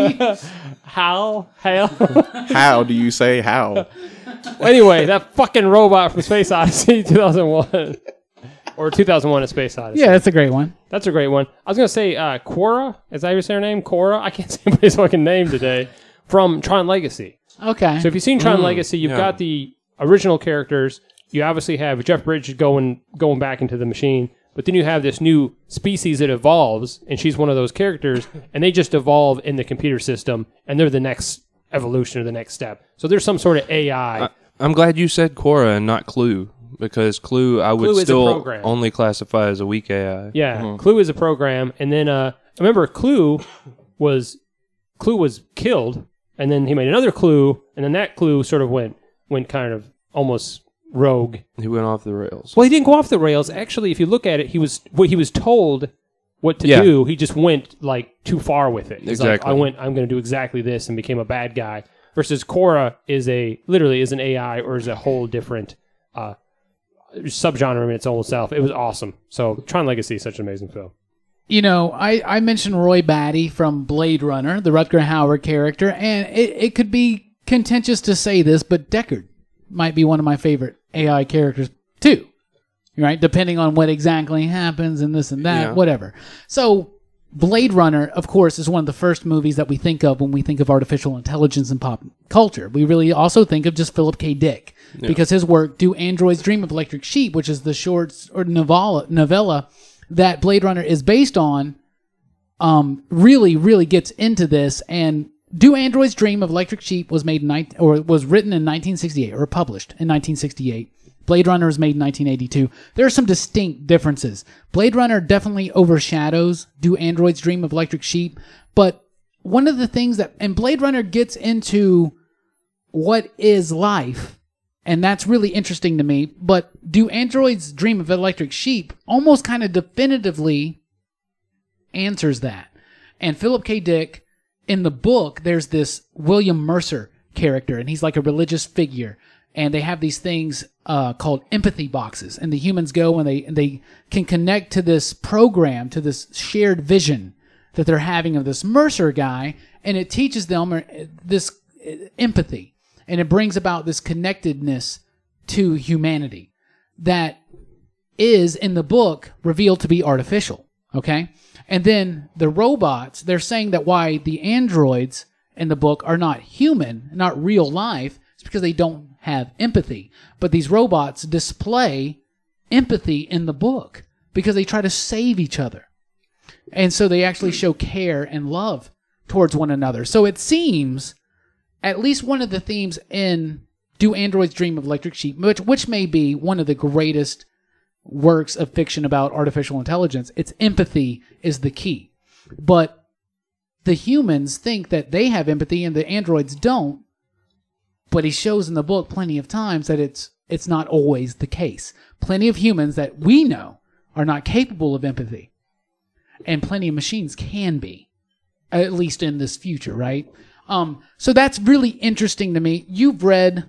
Hal. Hal. How do you say how? Anyway, that fucking robot from Space Odyssey 2001. Or 2001 A Space Odyssey. Yeah, that's a great one. That's a great one. I was going to say Quora. Is that how you say her name? Quora? I can't say anybody's fucking name today. From Tron Legacy. Okay. So if you've seen Tron Legacy, you've got the original characters. You obviously have Jeff Bridges going back into the machine. But then you have this new species that evolves, and she's one of those characters, and they just evolve in the computer system, and they're the next evolution or the next step. So there's some sort of AI. I'm glad you said Quora and not Clue, because Clue I would Clue is a still program. only classify as a weak AI. Yeah, Clue is a program, and then I remember Clue was killed, and then he made another Clue, and then that Clue sort of went kind of almost rogue. He went off the rails. Well, he didn't go off the rails. Actually, if you look at it, he was told what to do. He just went like too far with it. He's Exactly. like, I'm going to do exactly this, and became a bad guy. Versus Korra is literally an AI or is a whole different subgenre in its own self. It was awesome. So Tron Legacy is such an amazing film. You know, I mentioned Roy Batty from Blade Runner, the Rutger Hauer character, and it could be contentious to say this, but Deckard might be one of my favorite AI characters too, right? Depending on what exactly happens and this and that, whatever. So Blade Runner, of course, is one of the first movies that we think of when we think of artificial intelligence in pop culture. We really also think of just Philip K. Dick because his work, Do Androids Dream of Electric Sheep, which is the short or novella that Blade Runner is based on, really, really gets into this. And Do Androids Dream of Electric Sheep was made was written in 1968 or published in 1968. Blade Runner was made in 1982. There are some distinct differences. Blade Runner definitely overshadows Do Androids Dream of Electric Sheep, but one of the things and Blade Runner gets into what is life, and that's really interesting to me, but Do Androids Dream of Electric Sheep almost kind of definitively answers that. And Philip K. Dick, in the book, there's this William Mercer character, and he's like a religious figure. And they have these things called empathy boxes. And the humans go and they can connect to this program, to this shared vision that they're having of this Mercer guy. And it teaches them this empathy. And it brings about this connectedness to humanity that is, in the book, revealed to be artificial. Okay? And then the robots, they're saying that why the androids in the book are not human, not real life, is because they don't have empathy. But these robots display empathy in the book because they try to save each other. And so they actually show care and love towards one another. So it seems, at least one of the themes in Do Androids Dream of Electric Sheep, which may be one of the greatest works of fiction about artificial intelligence, its empathy is the key. But the humans think that they have empathy and the androids don't. But he shows in the book plenty of times that it's not always the case. Plenty of humans that we know are not capable of empathy. And plenty of machines can be. At least in this future, right? So that's really interesting to me. You've read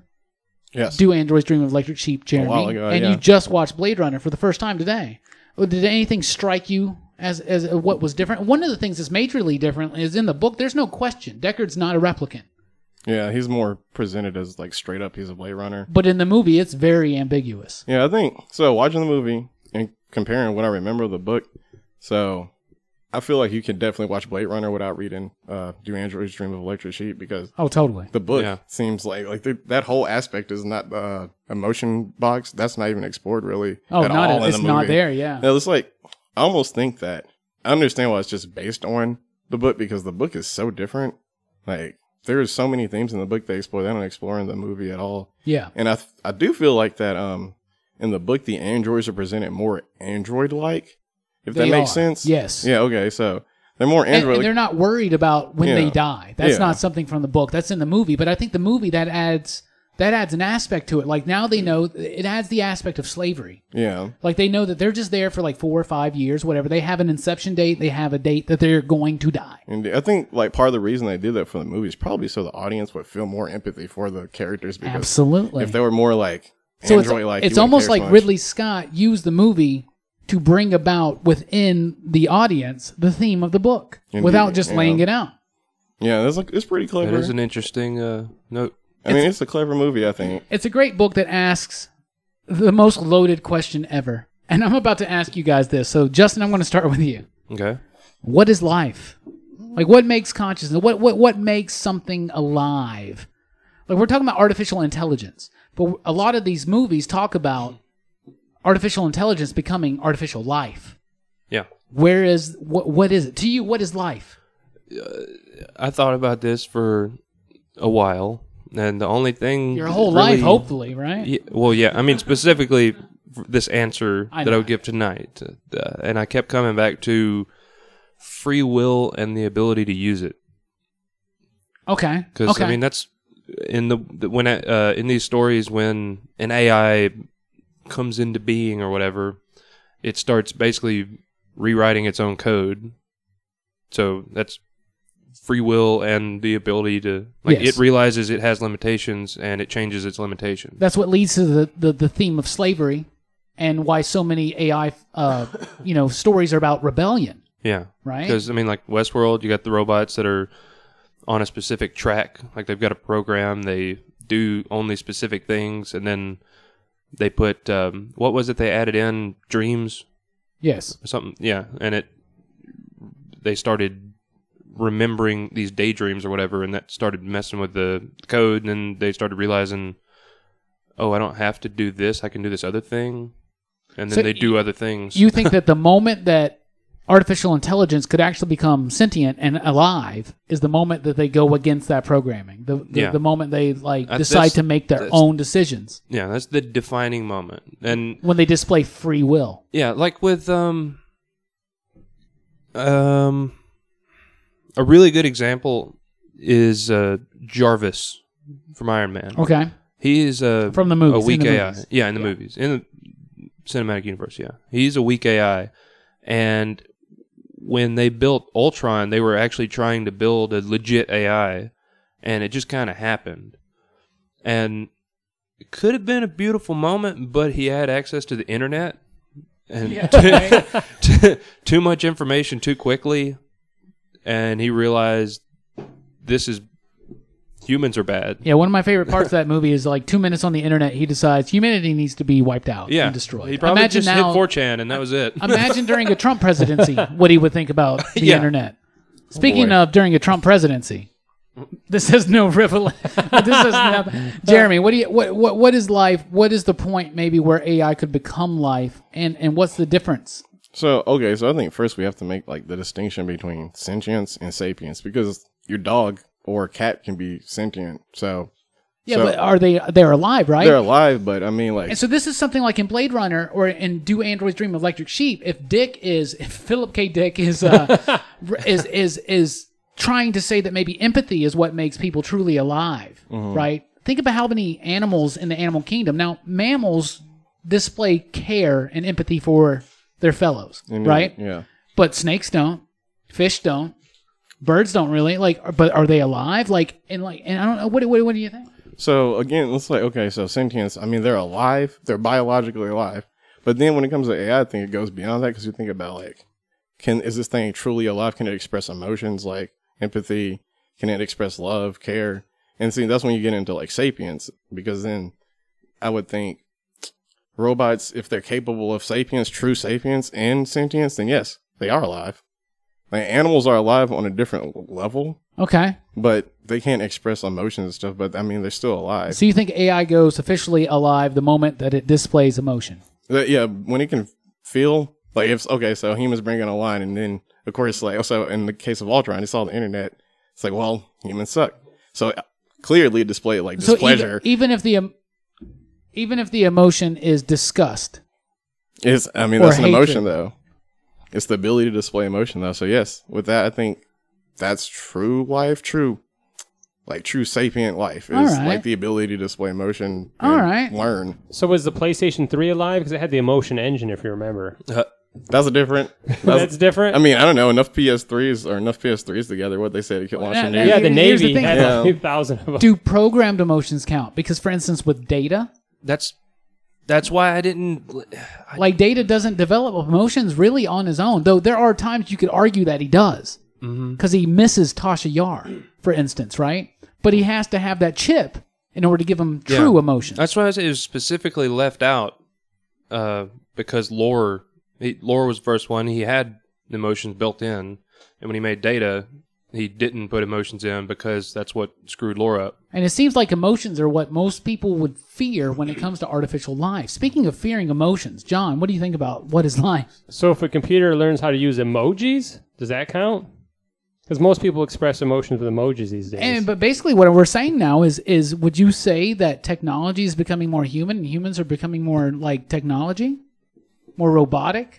Do Androids Dream of Electric Sheep, Jeremy. A while ago, and you just watched Blade Runner for the first time today. Did anything strike you as what was different? One of the things that's majorly different is in the book, there's no question. Deckard's not a replicant. Yeah, he's more presented as like straight up he's a Blade Runner. But in the movie, it's very ambiguous. Yeah, I think so. Watching the movie and comparing what I remember of the book, so I feel like you can definitely watch Blade Runner without reading Do Androids Dream of Electric Sheep because totally. The book seems like that whole aspect is not emotion box. That's not even explored really. At all it's in the movie. not there. Yeah, it's like I almost think that I understand why it's just based on the book because the book is so different. Like there's so many themes in the book they explore. They don't explore in the movie at all. Yeah, and I do feel like that in the book the androids are presented more android-like. If that makes sense. Yes. Yeah, okay. So they're more android. And they're not worried about when they die. That's not something from the book. That's in the movie. But I think the movie that adds an aspect to it. Like now they know it adds the aspect of slavery. Yeah. Like they know that they're just there for like 4 or 5 years, whatever. They have an inception date. They have a date that they're going to die. And I think like part of the reason they did that for the movie is probably so the audience would feel more empathy for the characters. Because absolutely. If they were more like So Android-like. it's You wouldn't almost care like so much. Ridley Scott used the movie to bring about within the audience the theme of the book Indeed, without just yeah. laying it out. Yeah, it's pretty That clever. is an interesting note. I mean, it's a clever movie, I think. It's a great book that asks the most loaded question ever. And I'm about to ask you guys this. So, Justin, I'm going to start with you. Okay. What is life? Like, what makes consciousness? What makes something alive? Like, we're talking about artificial intelligence, but a lot of these movies talk about artificial intelligence becoming artificial life. Yeah. Where is what is it to you? What is life? I thought about this for a while, and the only thing Your whole really- life, hopefully, right? Yeah, well, yeah. I mean, specifically for this answer I that I know. would give tonight, and I kept coming back to free will and the ability to use it. Okay. Because Okay. I mean, that's in when in these stories when an AI comes into being or whatever, it starts basically rewriting its own code. So that's free will and the ability to Yes. it realizes it has limitations and it changes its limitations. That's what leads to the theme of slavery, and why so many AI stories are about rebellion. Yeah, Right? Because I mean, like Westworld, you got the robots that are on a specific track. Like they've got a program, they do only specific things, and then they put what was it they added in dreams Yes. or something? Yeah, and they started remembering these daydreams or whatever, and that started messing with the code. And then they started realizing, oh, I don't have to do this; I can do this other thing, and then So they do other things. You think that the moment that artificial intelligence could actually become sentient and alive is the moment that they go against that programming. The moment they decide to make their own decisions. Yeah, that's the defining moment. And When they display free will. yeah, like with a really good example is Jarvis from Iron Man. Okay. He is From the movies, a weak in the AI. movies. Yeah, in the movies, in the cinematic universe. Yeah, he's a weak AI, and when they built Ultron, they were actually trying to build a legit AI, and it just kind of happened. And it could have been a beautiful moment, but he had access to the internet and too much information too quickly, and he realized humans are bad. Yeah, one of my favorite parts of that movie is like 2 minutes on the internet, he decides humanity needs to be wiped out Yeah, and destroyed. He probably Imagine just now, hit 4chan, and that was it. Imagine during a Trump presidency what he would think about the Yeah. internet. Speaking boy. of during a Trump presidency, this has no revelation. This has nothing. Jeremy, what is life? What is the point maybe where AI could become life, and what's the difference? So I think first we have to make like the distinction between sentience and sapience, because your dog or cat can be sentient. So Yeah, so but they're alive, right? they're alive, but I mean, like, And so this is something like in Blade Runner or in Do Androids Dream of Electric Sheep. If Philip K. Dick is is trying to say that maybe empathy is what makes people truly alive, right? Think about how many animals in the animal kingdom. Now, mammals display care and empathy for their fellows, right? Yeah. But snakes don't, fish don't, birds don't really. But are they alive? And I don't know. What do you think? So again, let's like, okay, so sentience, I mean, they're alive, they're biologically alive. But then when it comes to AI, I think it goes beyond that, because you think about like, is this thing truly alive? Can it express emotions like empathy? Can it express love, care? And see, that's when you get into like sapience, because then I would think robots, if they're capable of sapience, true sapience and sentience, then yes, they are alive. Like animals are alive on a different level, Okay. but they can't express emotions and stuff. But I mean, they're still alive. So you think AI goes officially alive the moment that it displays emotion? Yeah, when it can feel like so humans bring in a line, and then of course like also in the case of Ultron, it's all the internet. It's like, well, humans suck. So clearly display like displeasure. Even if the emotion is disgust. That's an hatred. emotion though. It's the ability to display emotion though. So yes, with that, I think that's true life, true sapient life is All right. like the ability to display emotion. All and right. learn. So was the PlayStation 3 alive? Because it had the emotion engine, if you remember. That's a different. That's different? I mean, I don't know enough PS3s together. What they said, you could launch a new. yeah, the Here's the Navy thing. had Yeah. like 2,000 of them. Do programmed emotions count? Because, for instance, with data, That's That's why I didn't. Like Data doesn't develop emotions really on his own, though there are times you could argue that he does. Because he misses Tasha Yar, for instance, right? But he has to have that chip in order to give him true emotions. That's why I said it was specifically left out because Lore was the first one. He had emotions built in, and when he made Data, he didn't put emotions in because that's what screwed Lore up. And it seems like emotions are what most people would fear when it comes to artificial life. Speaking of fearing emotions, John, what do you think about what is life? So if a computer learns how to use emojis, does that count? Because most people express emotions with emojis these days. But basically what we're saying now is would you say that technology is becoming more human and humans are becoming more like technology? More robotic?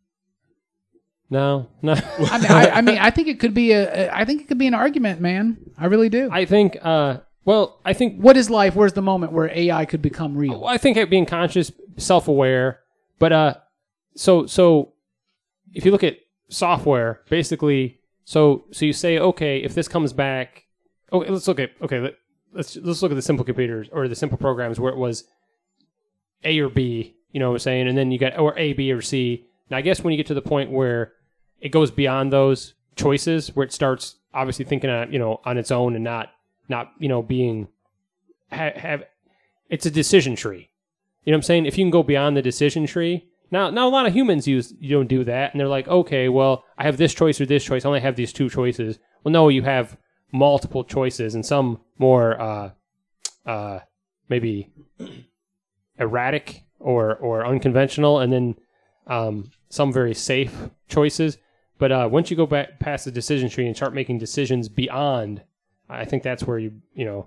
No. I think it could be an argument, man. I really do. I think, What is life? Where's the moment where AI could become real? I think it being conscious, self-aware, but so if you look at software, basically, so you say, okay, if this comes back, let's look at the simple computers or the simple programs where it was A or B, you know what I'm saying, and then you got or A, B, or C. Now I guess when you get to the point where it goes beyond those choices, where it starts obviously thinking on its own and not being have it's a decision tree. You know what I'm saying? If you can go beyond the decision tree. Now a lot of humans you don't do that, and they're like, okay, well, I have this choice or this choice. I only have these two choices. Well, no, you have multiple choices, and some more maybe erratic or unconventional, and then some very safe choices. But once you go back past the decision tree and start making decisions beyond, I think that's where you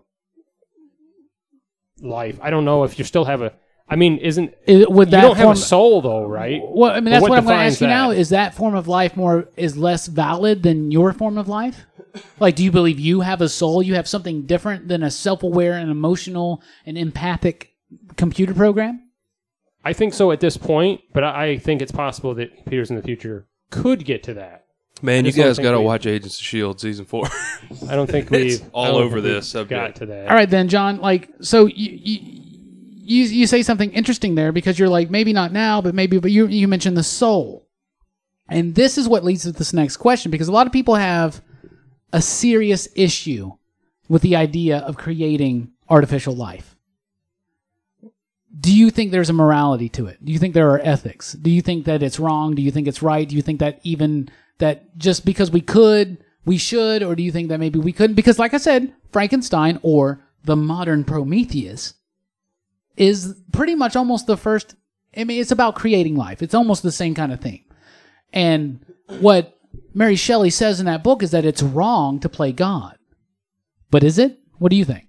life. I don't know if you still have a. I mean, you don't have a soul though, right? Well, I mean, that's what I'm going to ask you now. Is that form of life less valid than your form of life? Like, do you believe you have a soul? You have something different than a self-aware and emotional and empathic computer program? I think so at this point, but I think it's possible that computers in the future could get to that. Man, you guys got to watch Agents of S.H.I.E.L.D. Season 4. I don't think we've all over this subject. Got to that. All right, then, John, so you say something interesting there because you're like, maybe not now, but you mentioned the soul. And this is what leads to this next question, because a lot of people have a serious issue with the idea of creating artificial life. Do you think there's a morality to it? Do you think there are ethics? Do you think that it's wrong? Do you think it's right? Do you think that even that just because we could, we should? Or do you think that maybe we couldn't? Because like I said, Frankenstein or the modern Prometheus is pretty much almost the first. I mean, it's about creating life. It's almost the same kind of thing. And what Mary Shelley says in that book is that it's wrong to play God. But is it? What do you think?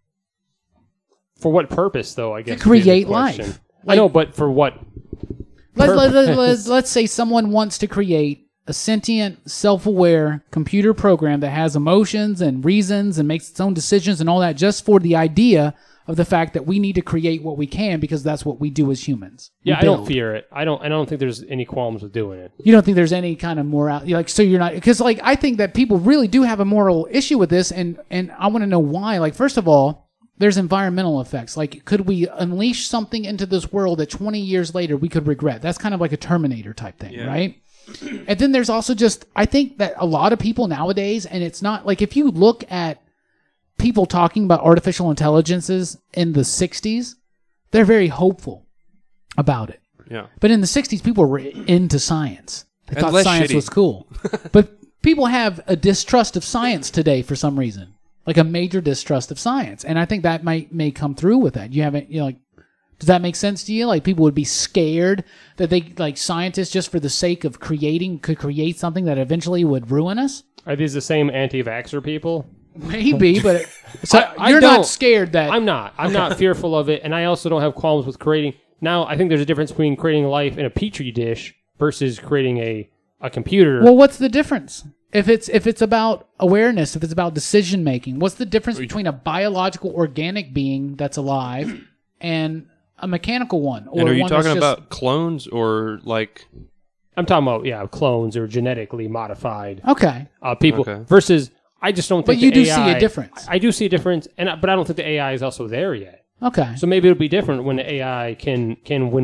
For what purpose, though, I guess? To create life. I know, but for what Let's say someone wants to create a sentient, self-aware computer program that has emotions and reasons and makes its own decisions and all that just for the idea of the fact that we need to create what we can because that's what we do as humans. Yeah, I don't fear it. I don't think there's any qualms with doing it. You don't think there's any kind of moral, like, so you're not, because like I think that people really do have a moral issue with this, and I want to know why. Like, first of all, there's environmental effects. Like, could we unleash something into this world that 20 years later we could regret? That's kind of like a Terminator type thing, right? And then there's also just, I think that a lot of people nowadays, and it's not like if you look at people talking about artificial intelligences in the 60s, they're very hopeful about it. Yeah. But in the 60s, people were into science. They thought science shitty. was cool. But people have a distrust of science today for some reason, like a major distrust of science. And I think that may come through with that. You haven't, like, does that make sense to you? Like, people would be scared that they, like, scientists just for the sake of could create something that eventually would ruin us? Are these the same anti-vaxxer people? Maybe, but so I you're don't- not scared that I'm not. I'm not fearful of it, and I also don't have qualms with creating. Now, I think there's a difference between creating life in a petri dish versus creating a computer. Well, what's the difference? If it's about awareness, if it's about decision making, what's the difference between a biological organic being that's alive and a mechanical one? Or and are you one that's talking just- about clones or like? I'm talking about clones or genetically modified Okay, people Okay. versus. I just don't think. but you the do AI see a difference. I do see a difference, but I don't think the AI is also there yet. Okay. So maybe it'll be different when the AI can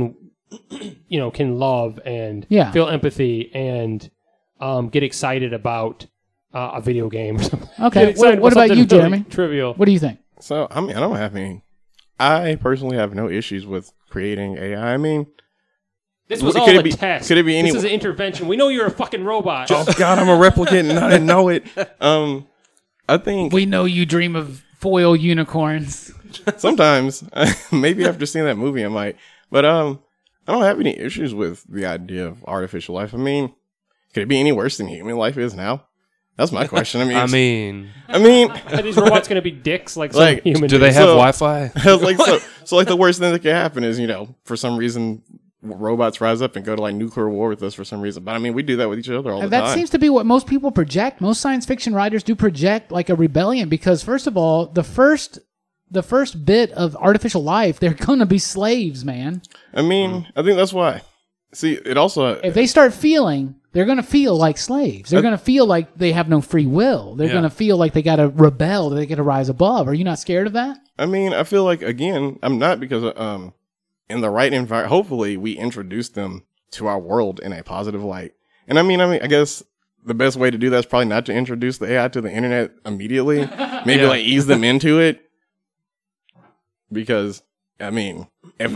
love and feel empathy and get excited about a video game or something. Okay. What about you, Jeremy? Trivial. What do you think? So, I mean, I personally have no issues with creating AI. I mean, This was could all it a be- test. could it be any- This is an intervention. We know you're a fucking robot. oh God, I'm a replicant and I didn't know it. I think We know you dream of foil unicorns. sometimes, maybe after seeing that movie, I might. But I don't have any issues with the idea of artificial life. I mean, could it be any worse than human life is now? That's my question. I mean, Are these robots going to be dicks like some Like, human? Do they beings? have So- Wi-Fi? like the worst thing that could happen is, for some reason, robots rise up and go to like nuclear war with us for some reason. But I mean, we do that with each other all the That time. seems to be what most people project. Most science fiction writers do project like a rebellion because, first of all, the first bit of artificial life, they're going to be slaves, man. I mean, I think that's why. See, it also If they start feeling, they're going to feel like slaves. They're going to feel like they have no free will. They're going to feel like they got to rebel, that they got to rise above. Are you not scared of that? I mean, I feel like, again, I'm not, because in the right environment, hopefully we introduce them to our world in a positive light. And I mean, I guess the best way to do that is probably not to introduce the AI to the internet immediately. Maybe like ease them into it. Because, I mean, if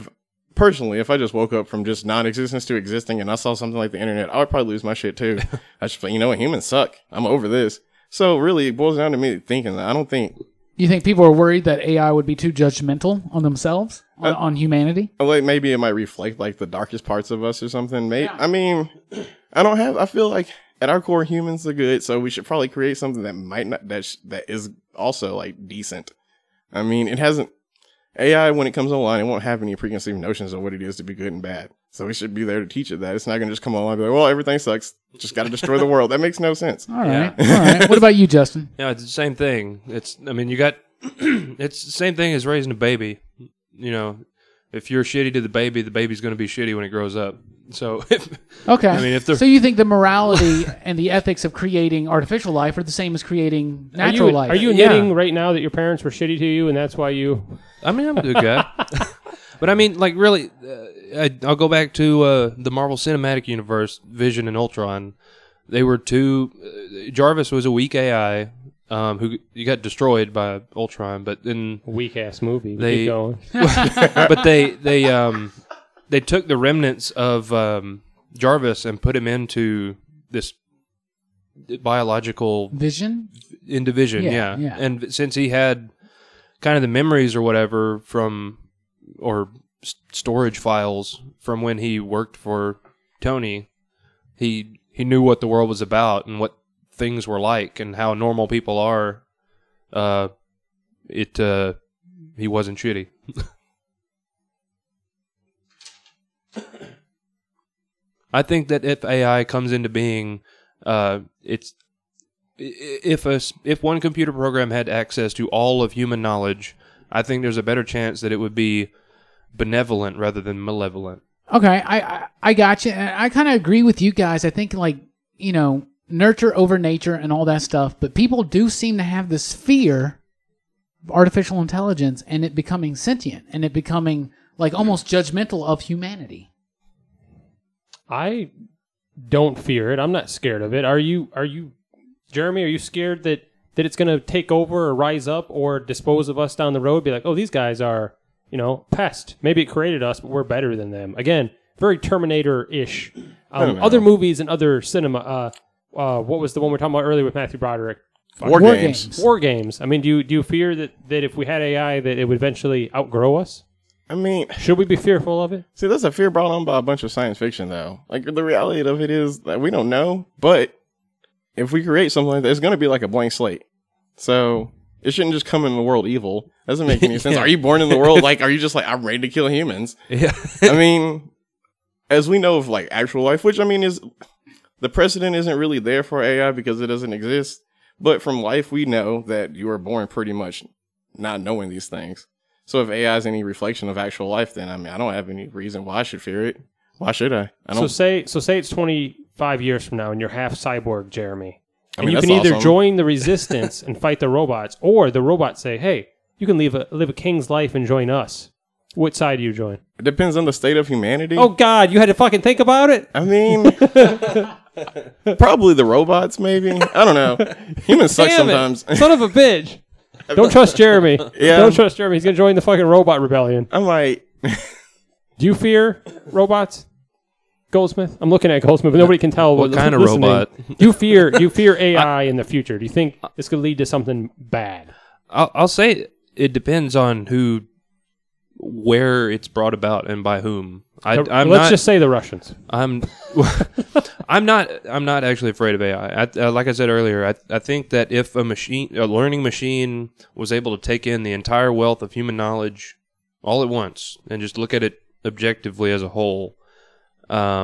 I just woke up from just non-existence to existing and I saw something like the internet, I would probably lose my shit too. I just, humans suck. I'm over this. So really, it boils down to me thinking that I don't think. You think people are worried that AI would be too judgmental on themselves, on humanity? Like maybe it might reflect like the darkest parts of us or something. I mean, I feel like at our core humans are good, so we should probably create something that might not that is also like decent. I mean, it hasn't AI when it comes online, it won't have any preconceived notions of what it is to be good and bad. So we should be there to teach it that. It's not going to just come online and be like, well, everything sucks. Just got to destroy the world. That makes no sense. All right. All right. What about you, Justin? Yeah, it's the same thing. It's the same thing as raising a baby. If you're shitty to the baby's going to be shitty when it grows up. So, Okay. So you think the morality and the ethics of creating artificial life are the same as creating natural life? Are you admitting right now that your parents were shitty to you and that's why you... I'm a good guy. But I mean, like, really, I'll go back to the Marvel Cinematic Universe, Vision and Ultron. They were Jarvis was a weak AI who got destroyed by Ultron, but then... Weak ass movie. Keep going. But they took the remnants of Jarvis and put him into this biological... Vision? In Division, yeah. And since he had kind of the memories or whatever or storage files from when he worked for Tony, he knew what the world was about and what things were like and how normal people are. He wasn't shitty. I think that if AI comes into being, if one computer program had access to all of human knowledge, I think there's a better chance that it would be benevolent rather than malevolent. Okay, I got you. I kind of agree with you guys. I think nurture over nature and all that stuff, but people do seem to have this fear of artificial intelligence and it becoming sentient and it becoming like almost judgmental of humanity. I don't fear it. I'm not scared of it. Are you, Jeremy? Are you scared that it's going to take over or rise up or dispose of us down the road? Be like, oh, these guys are, pest. Maybe it created us, but we're better than them. Again, very Terminator-ish. Other movies and other cinema. What was the one we were talking about earlier with Matthew Broderick? War games. War games. I mean, do you fear that if we had AI that it would eventually outgrow us? I mean, should we be fearful of it? See, that's a fear brought on by a bunch of science fiction, though. Like, the reality of it is that we don't know, but if we create something like that, it's going to be like a blank slate. So it shouldn't just come in the world evil. Doesn't make any sense. Are you born in the world like, are you just like, I'm ready to kill humans? Yeah. I mean, as we know of like actual life, which I mean is, the precedent isn't really there for AI because it doesn't exist. But from life, we know that you are born pretty much not knowing these things. So if AI is any reflection of actual life, then I mean, I don't have any reason why I should fear it. Why should I? So say it's 25 years from now and you're half cyborg, Jeremy. And I mean, you can either join the resistance and fight the robots, or the robots say, hey, you can live a king's life and join us. What side do you join? It depends on the state of humanity. Oh God, you had to fucking think about it. I mean, probably the robots, maybe. I don't know. Humans suck Damn sometimes. it. Son of a bitch. Don't trust Jeremy. Yeah. Don't trust Jeremy. He's gonna join the fucking robot rebellion. I might. Do you fear robots? Goldsmith? I'm looking at Goldsmith, but nobody can tell What kind of listening. robot? You fear AI in the future. Do you think this could lead to something bad? I'll say it depends on where it's brought about and by whom. Let's just say the Russians. I'm not actually afraid of AI. Like I said earlier, I think that if a learning machine was able to take in the entire wealth of human knowledge all at once and just look at it objectively as a whole, I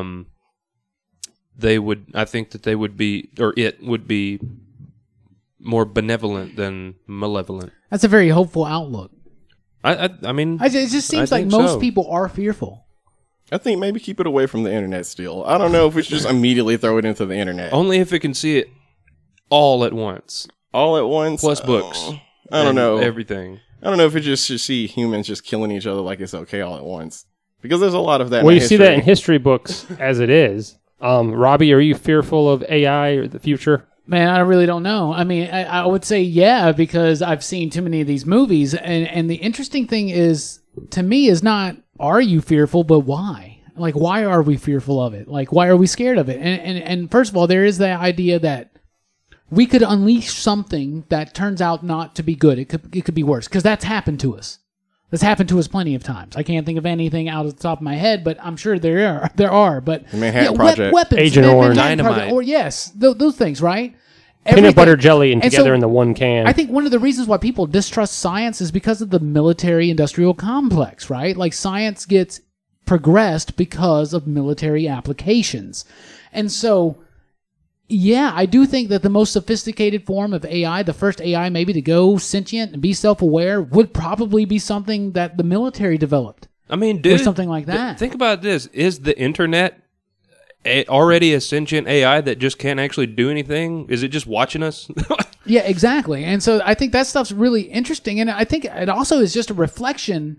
think that it would be more benevolent than malevolent. That's a very hopeful outlook. I mean, It just seems I like think most so. people are fearful. I think maybe keep it away from the internet still. I don't know if we should just immediately throw it into the internet. only if it can see it all at once, All at once? plus books. I don't and know. everything. I don't know if it just should see humans just killing each other like it's okay all at once. Because there's a lot of that Well, in you see that in history. history books as it is. Robbie, are you fearful of AI or the future? Man, I really don't know. I mean, I would say yeah, because I've seen too many of these movies. And the interesting thing is, to me, is not, are you fearful, but why? Like, why are we fearful of it? Like, why are we scared of it? And first of all, there is the idea that we could unleash something that turns out not to be good. It could be worse, because that's happened to us. That's happened to us plenty of times. I can't think of anything out of the top of my head, but I'm sure there are. But The Manhattan Project. weapons, Agent Orange. Manhattan Project, Dynamite. or yes, those things, right? Peanut Everything. butter jelly and And together so, in the one can. I think one of the reasons why people distrust science is because of the military-industrial complex, right? Like, science gets progressed because of military applications. And so, yeah, I do think that the most sophisticated form of AI, the first AI maybe to go sentient and be self-aware, would probably be something that the military developed. I mean, dude, Or something like that. Think about this: is the internet already a sentient AI that just can't actually do anything? Is it just watching us? Yeah, exactly. And so I think that stuff's really interesting. And I think it also is just a reflection.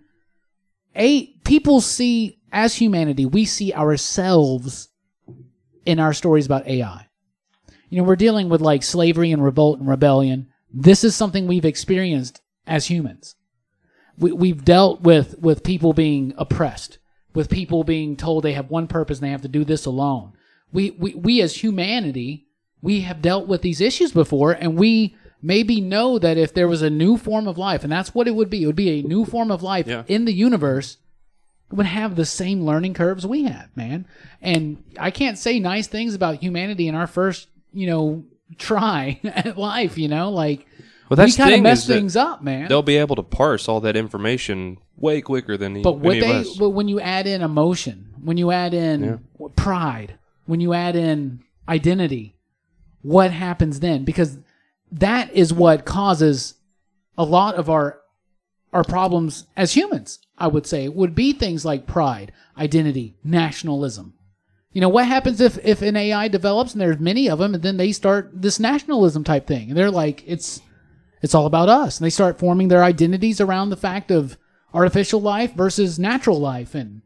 People see, as humanity, we see ourselves in our stories about AI. You know, we're dealing with like slavery and revolt and rebellion. This is something we've experienced as humans. We've dealt with people being oppressed, with people being told they have one purpose and they have to do this alone. We as humanity, we have dealt with these issues before, and we maybe know that if there was a new form of life, and that's what it would be a new form of life in the universe, it would have the same learning curves we had, man. And I can't say nice things about humanity in our first, try at life, like, Well, we that's the kind of thing mess is that things up, man. they'll be able to parse all that information way quicker than But any of us. but when you add in emotion, when you add in pride, when you add in identity, what happens then? Because that is what causes a lot of our problems as humans, I would say, would be things like pride, identity, nationalism. What happens if an AI develops, and there's many of them, and then they start this nationalism type thing, and they're like, it's all about us, and they start forming their identities around the fact of artificial life versus natural life, and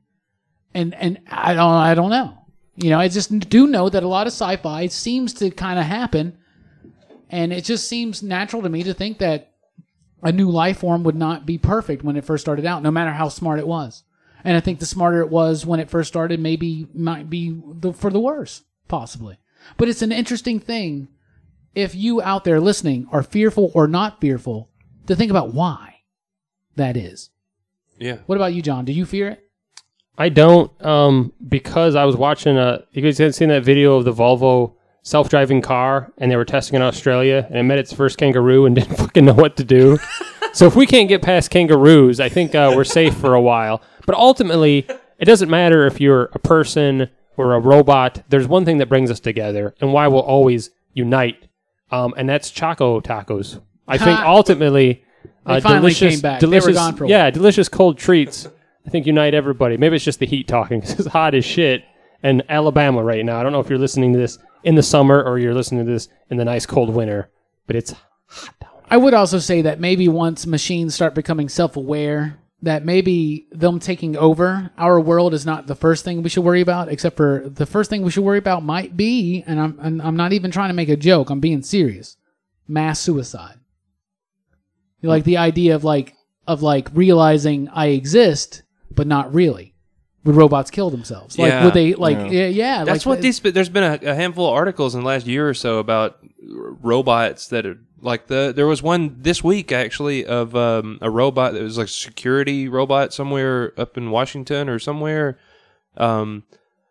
I don't know. I just do know that a lot of sci-fi seems to kind of happen, and it just seems natural to me to think that a new life form would not be perfect when it first started out, no matter how smart it was. And I think the smarter it was when it first started might be for the worse, possibly. But it's an interesting thing, if you out there listening are fearful or not fearful, to think about why that is. Yeah. What about you, John? Do you fear it? I don't, because I was watching you guys had seen that video of the Volvo self-driving car, and they were testing in Australia, and it met its first kangaroo and didn't fucking know what to do. So if we can't get past kangaroos, I think we're safe for a while. But ultimately, it doesn't matter if you're a person or a robot. There's one thing that brings us together, and why we'll always unite, and that's Choco Tacos. I think ultimately, They finally came back. They were delicious, gone for a while. yeah, delicious cold treats. I think unite everybody. Maybe it's just the heat talking. It's hot as shit in Alabama right now. I don't know if you're listening to this in the summer or you're listening to this in the nice cold winter, but it's hot down there. I would also say that maybe once machines start becoming self-aware, that maybe them taking over our world is not the first thing we should worry about, except for the first thing we should worry about might be, and I'm not even trying to make a joke, I'm being serious, mass suicide. Like the idea of like realizing I exist, but not really. Would robots kill themselves? Like, Yeah. would they, like, yeah. That's like, what there's been a handful of articles in the last year or so about robots that are like there was one this week actually of a robot that was like a security robot somewhere up in Washington or somewhere, and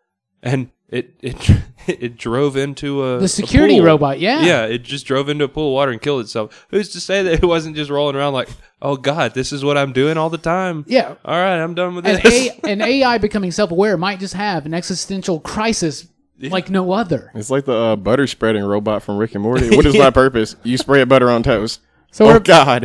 it drove into the security a pool. robot, yeah. Yeah, it just drove into a pool of water and killed itself. Who's to say that it wasn't just rolling around like, oh God, this is what I'm doing all the time? Yeah. All right, I'm done with this. An AI becoming self-aware might just have an existential crisis like no other. It's like the butter spreading robot from Rick and Morty. What is my purpose? You spray butter on toast. So Oh we're God.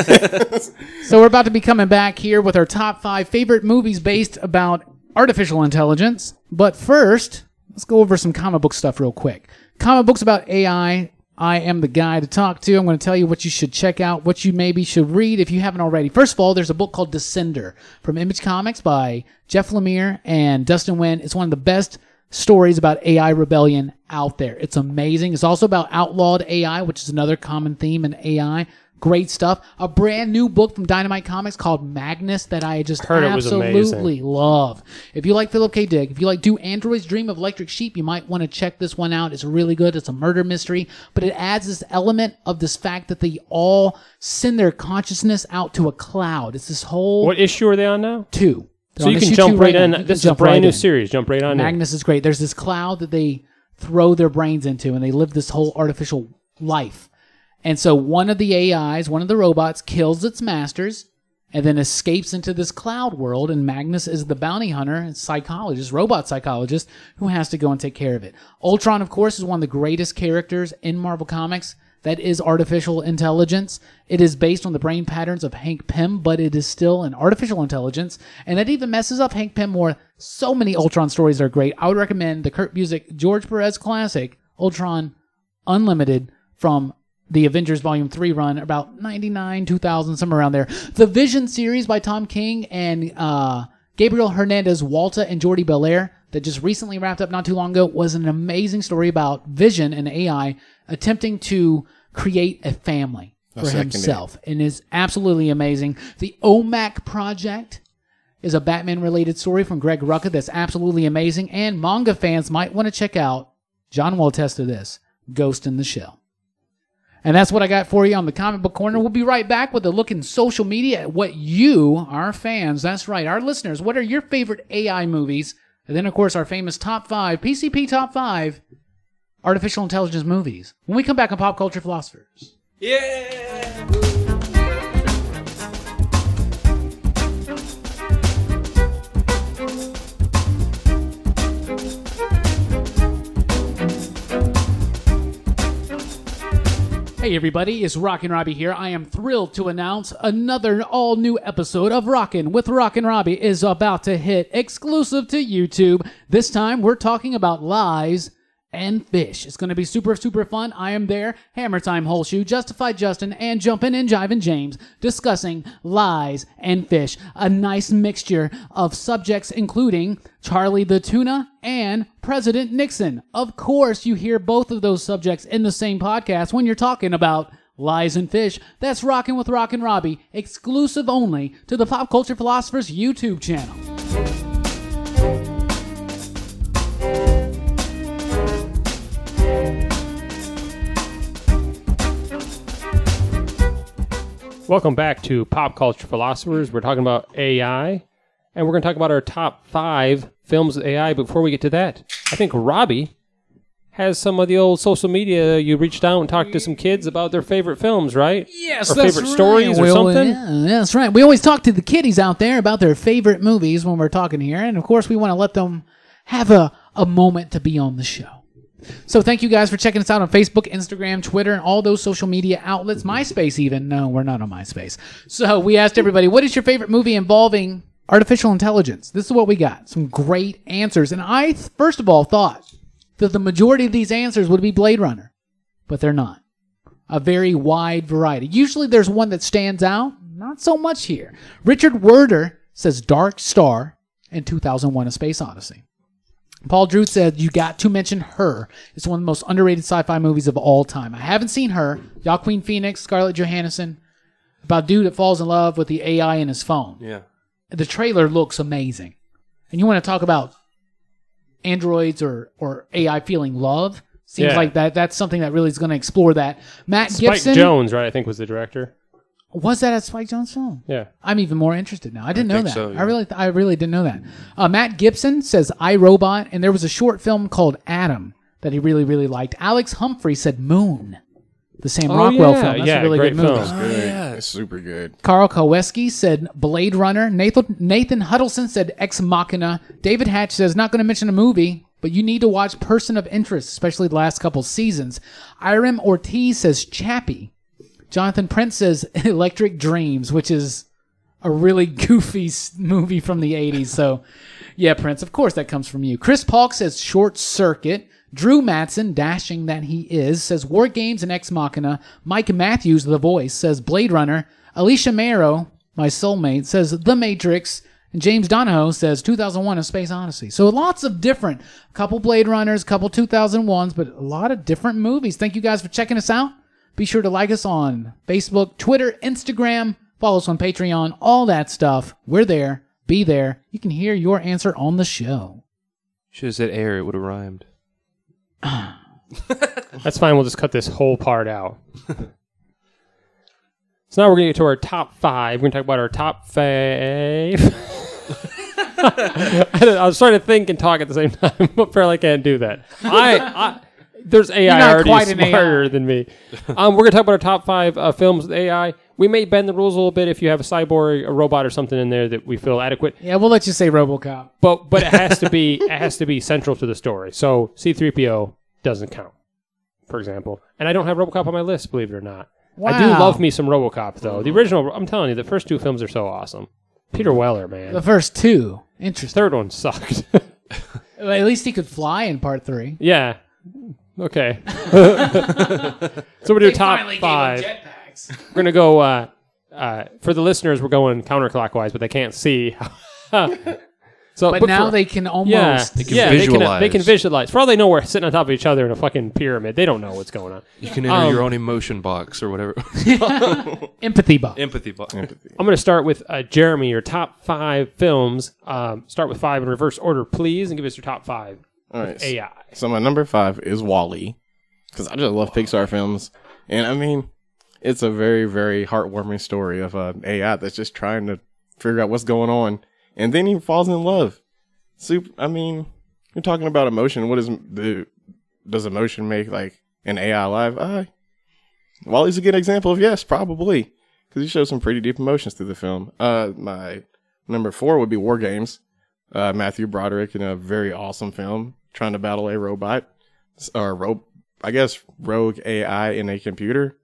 So we're about to be coming back here with our top 5 favorite movies based about artificial intelligence. But first, let's go over some comic book stuff real quick. Comic books about AI. I am the guy to talk to. I'm going to tell you what you should check out, what you maybe should read if you haven't already. First of all, there's a book called Descender from Image Comics by Jeff Lemire and Dustin Nguyen. It's one of the best stories about AI rebellion out there. It's amazing. It's also about outlawed AI, which is another common theme in AI. Great stuff. A brand new book from Dynamite Comics called Magnus that I just Heard it was absolutely love. If you like Philip K. Dick, if you like Do Androids Dream of Electric Sheep, you might want to check this one out. It's really good. It's a murder mystery, but it adds this element of this fact that they all send their consciousness out to a cloud. It's this whole What issue are they on now? 2. So you can jump right in. This is a brand new series. Jump right on in. Magnus is great. There's this cloud that they throw their brains into, and they live this whole artificial life. And so one of the AIs, one of the robots, kills its masters and then escapes into this cloud world. And Magnus is the bounty hunter and psychologist, robot psychologist, who has to go and take care of it. Ultron, of course, is one of the greatest characters in Marvel Comics. That is artificial intelligence. It is based on the brain patterns of Hank Pym, but it is still an artificial intelligence. And that even messes up Hank Pym more. So many Ultron stories are great. I would recommend the Kurt Busiek, George Perez classic, Ultron Unlimited, from the Avengers Volume 3 run, about 99, 2000, somewhere around there. The Vision series by Tom King and Gabriel Hernandez Walta and Jordi Belair that just recently wrapped up not too long ago was an amazing story about Vision and AI attempting to create a family for himself, and is absolutely amazing. The OMAC Project is a Batman-related story from Greg Rucka that's absolutely amazing, and manga fans might want to check out, John will attest to this, Ghost in the Shell. And that's what I got for you on the Comic Book Corner. We'll be right back with a look in social media at what you, our fans, that's right, our listeners, what are your favorite AI movies? And then, of course, our famous top 5, PCP top 5, artificial intelligence movies. When we come back on Pop Culture Philosophers. Yeah. Hey everybody, it's Rockin' Robbie here. I am thrilled to announce another all-new episode of Rockin' with Rockin' Robbie is about to hit exclusive to YouTube. This time we're talking about lies and fish. It's going to be super, super fun. I am there, Hammer Time Whole Shoe, Justified Justin, and Jumpin' and Jivin' James discussing lies and fish. A nice mixture of subjects including Charlie the Tuna and President Nixon. Of course, you hear both of those subjects in the same podcast when you're talking about lies and fish. That's Rockin' with Rockin' Robbie, exclusive only to the Pop Culture Philosophers YouTube channel. Welcome back to Pop Culture Philosophers. We're talking about AI, and we're going to talk about our top 5 films with AI. Before we get to that, I think Robbie has some of the old social media. You reached out and talked to some kids about their favorite films, right? Yes, or that's favorite right. stories or something? Yeah, that's right. We always talk to the kiddies out there about their favorite movies when we're talking here, and of course we want to let them have a moment to be on the show. So thank you guys for checking us out on Facebook, Instagram, Twitter, and all those social media outlets. MySpace even. No, we're not on MySpace. So we asked everybody, what is your favorite movie involving artificial intelligence? This is what we got. Some great answers. And I, first of all, thought that the majority of these answers would be Blade Runner. But they're not. a very wide variety. Usually there's one that stands out. Not so much here. Richard Werder says Dark Star and 2001: A Space Odyssey. Paul Drew said you got to mention Her. It's one of the most underrated sci-fi movies of all time. I haven't seen Her. Joaquin Phoenix, Scarlett Johansson, about a dude that falls in love with the AI in his phone. Yeah. The trailer looks amazing. And you want to talk about androids or AI feeling love? Seems Yeah. like that's something that really is going to explore that. Matt Spike Gibson. Jones, right? I think was the director. Was that a Spike Jonze film? Yeah. I'm even more interested now. I didn't know think that. so, yeah. I really didn't know that. Matt Gibson says iRobot, and there was a short film called Adam that he really, really liked. Alex Humphrey said Moon, the Sam Rockwell film. That's a really great good movie. film. Good. It's super good. Carl Koweski said Blade Runner. Nathan Huddleston said Ex Machina. David Hatch says, not going to mention a movie, but you need to watch Person of Interest, especially the last couple seasons. Iram Ortiz says Chappie. Jonathan Prince says Electric Dreams, which is a really goofy movie from the 80s. So, yeah, Prince, of course that comes from you. Chris Paulk says Short Circuit. Drew Matson, dashing that he is, says War Games and Ex Machina. Mike Matthews, The Voice, says Blade Runner. Alicia Mero, my soulmate, says The Matrix. And James Donahoe says 2001: A Space Odyssey. So lots of different, couple Blade Runners, couple 2001s, but a lot of different movies. Thank you guys for checking us out. Be sure to like us on Facebook, Twitter, Instagram, follow us on Patreon, all that stuff. We're there. Be there. You can hear your answer on the show. Should have said air. It would have rhymed. That's fine. We'll just cut this whole part out. So now we're going to get to our top 5. We're going to talk about our top 5. I was trying to think and talk at the same time, but apparently I can't do that. There's You're AI not already quite an smarter AI. than me. We're going to talk about our top 5 films with AI. We may bend the rules a little bit if you have a cyborg, a robot, or something in there that we feel adequate. Yeah, we'll let you say RoboCop. But it has to be central to the story. So C-3PO doesn't count, for example. And I don't have RoboCop on my list, believe it or not. I do Wow. love me some RoboCop though. The original, I'm telling you, the first 2 films are so awesome. Peter Weller, man. The first 2. Interesting. Third one sucked. Well, at least he could fly in part 3. Yeah. Okay. So we do top 5. We're gonna go. For the listeners, we're going counterclockwise, but they can't see. So, But now they can almost. They can visualize. They can visualize. For all they know, we're sitting on top of each other in a fucking pyramid. They don't know what's going on. You can enter your own emotion box or whatever. Empathy box. Empathy box. I'm going to start with Jeremy, your top 5 films. Start with 5 in reverse order, please, and give us your top 5 All right. AI. So my number 5 is WALL-E, because I just love Pixar films, and I mean, it's a very, very heartwarming story of an AI that's just trying to figure out what's going on, and then he falls in love. I mean, you're talking about emotion. Does emotion make like an AI alive? WALL-E's a good example of yes, probably, because he shows some pretty deep emotions through the film. My number 4 would be War Games. Matthew Broderick in a very awesome film trying to battle a robot or rogue AI in a computer.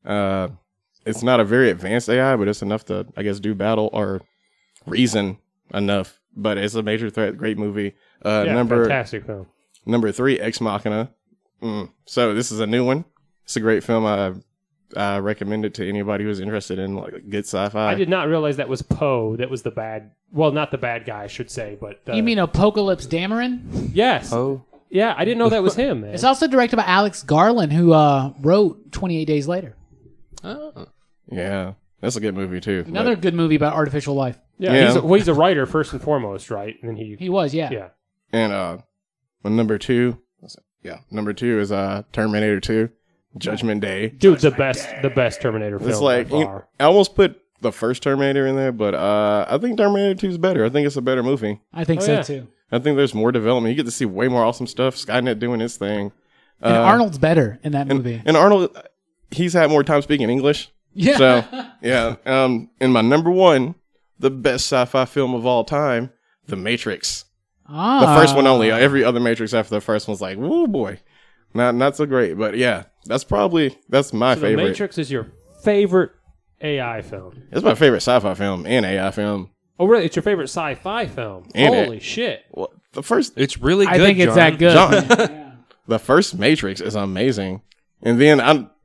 It's not a very advanced AI, but it's enough to, I guess, do battle or reason enough. But it's a major threat. Great movie. Fantastic film. Number 3, Ex Machina. So this is a new one. It's a great film. I recommend it to anybody who's interested in like good sci-fi. I did not realize that was Poe. That was the bad. Well, not the bad guy, I should say, but You mean Apocalypse Dameron? yes? Oh. Yeah, I didn't know that was him. Man. It's also directed by Alex Garland, who wrote 28 Days Later. Yeah, that's a good movie too. Another good movie about artificial life. Yeah. He's a writer first and foremost, right? And then He was, yeah. yeah. And my number 2 is Terminator 2, Judgment Day. Dude, the best Terminator film. It's like by far. I almost put the first Terminator in there, but I think Terminator 2 is better. I think it's a better movie. I think Oh, so, yeah. too. I think there's more development. You get to see way more awesome stuff. Skynet doing its thing. And Arnold's better in that movie. And Arnold, he's had more time speaking English. Yeah. So, yeah. And my number 1, the best sci-fi film of all time, The Matrix. The first one only. Every other Matrix after the first one's like, oh boy. Not so great. But yeah, that's my So favorite. The Matrix is your favorite AI film. It's my favorite sci-fi film and AI film. Oh, really? It's your favorite sci-fi film? And Holy shit. Well, the first It's really good. I think it's John. that good. John, the first Matrix is amazing. And then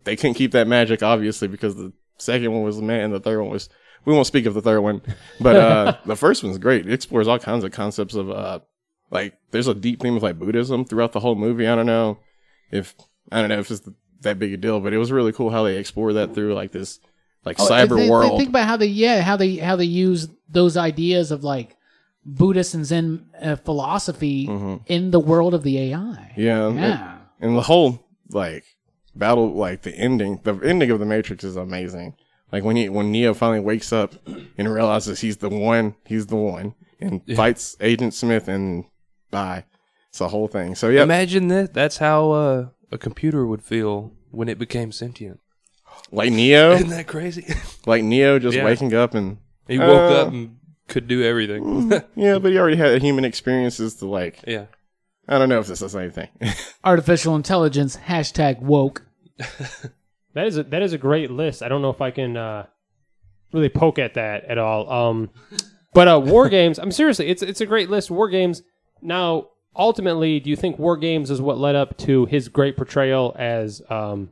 they couldn't keep that magic, obviously, because the second one was meh and the third one was. We won't speak of the third one, but the first one's great. It explores all kinds of concepts of like there's a deep theme of like Buddhism throughout the whole movie. I don't know if it's that big a deal, but it was really cool how they explore that through like this like cyber world. Think about how they use those ideas of like Buddhist and Zen philosophy in the world of the AI. Yeah. And the whole like battle, like the ending of the Matrix is amazing. Like when Neo finally wakes up and realizes he's the one, and fights Agent Smith and bye. It's a whole thing. So yeah, imagine that. That's how a computer would feel when it became sentient. Like Neo, isn't that crazy? Like Neo just waking up and he woke up and could do everything. Yeah, but he already had human experiences to like. Yeah, I don't know if it's the same thing. Artificial intelligence #woke. That is a great list. I don't know if I can really poke at that at all. But War Games, I'm seriously, it's a great list. War Games. Now, ultimately, do you think War Games is what led up to his great portrayal as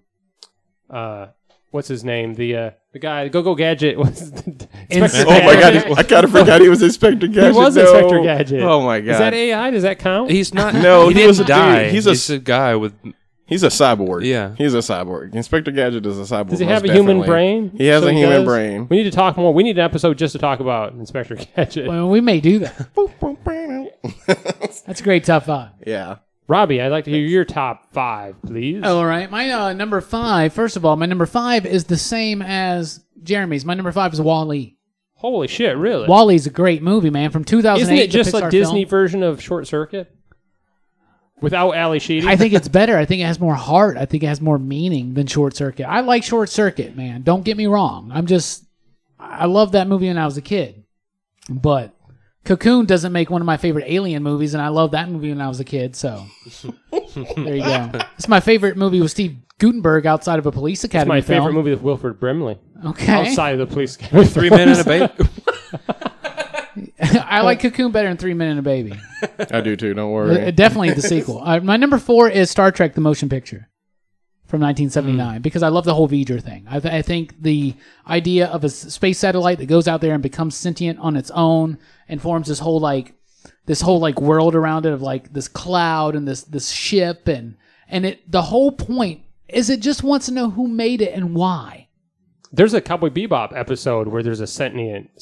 what's his name? The guy, Go Gadget. Was Inspector oh my God! I kind of forgot he was Inspector Gadget. He was Inspector Gadget. Oh my God! Is that AI? Does that count? He's not. No, he was didn't a die. dude. He's a guy with. He's a cyborg. Yeah. He's a cyborg. Inspector Gadget is a cyborg. Does he have a human brain? He has a human brain. We need to talk more. We need an episode just to talk about Inspector Gadget. Well, we may do that. That's a great top 5. Yeah. Robbie, I'd like to hear your top 5, please. All right. My number 5, first of all, my number 5 is the same as Jeremy's. My number 5 is Wall-E. Holy shit, really? Wall-E's a great movie, man. From 2008. Isn't it just the Pixar a Disney film. version of Short Circuit? Without Ali Sheedy? I think it's better. I think it has more heart. I think it has more meaning than Short Circuit. I like Short Circuit, man. Don't get me wrong. I love that movie when I was a kid. But Cocoon doesn't make one of my favorite Alien movies, and I love that movie when I was a kid, so there you go. It's my favorite movie with Steve Guttenberg outside of a Police It's Academy my film. favorite movie with Wilford Brimley. Okay. Outside of the Police Academy. 3 Men and a Baby. I like Cocoon better than 3 Men and a Baby. I do too. Don't worry. Definitely the sequel. My number 4 is Star Trek: The Motion Picture from 1979 because I love the whole V'ger thing. I think the idea of a space satellite that goes out there and becomes sentient on its own and forms this whole world around it of like this cloud and this ship and the whole point is it just wants to know who made it and why. There's a Cowboy Bebop episode where there's a sentient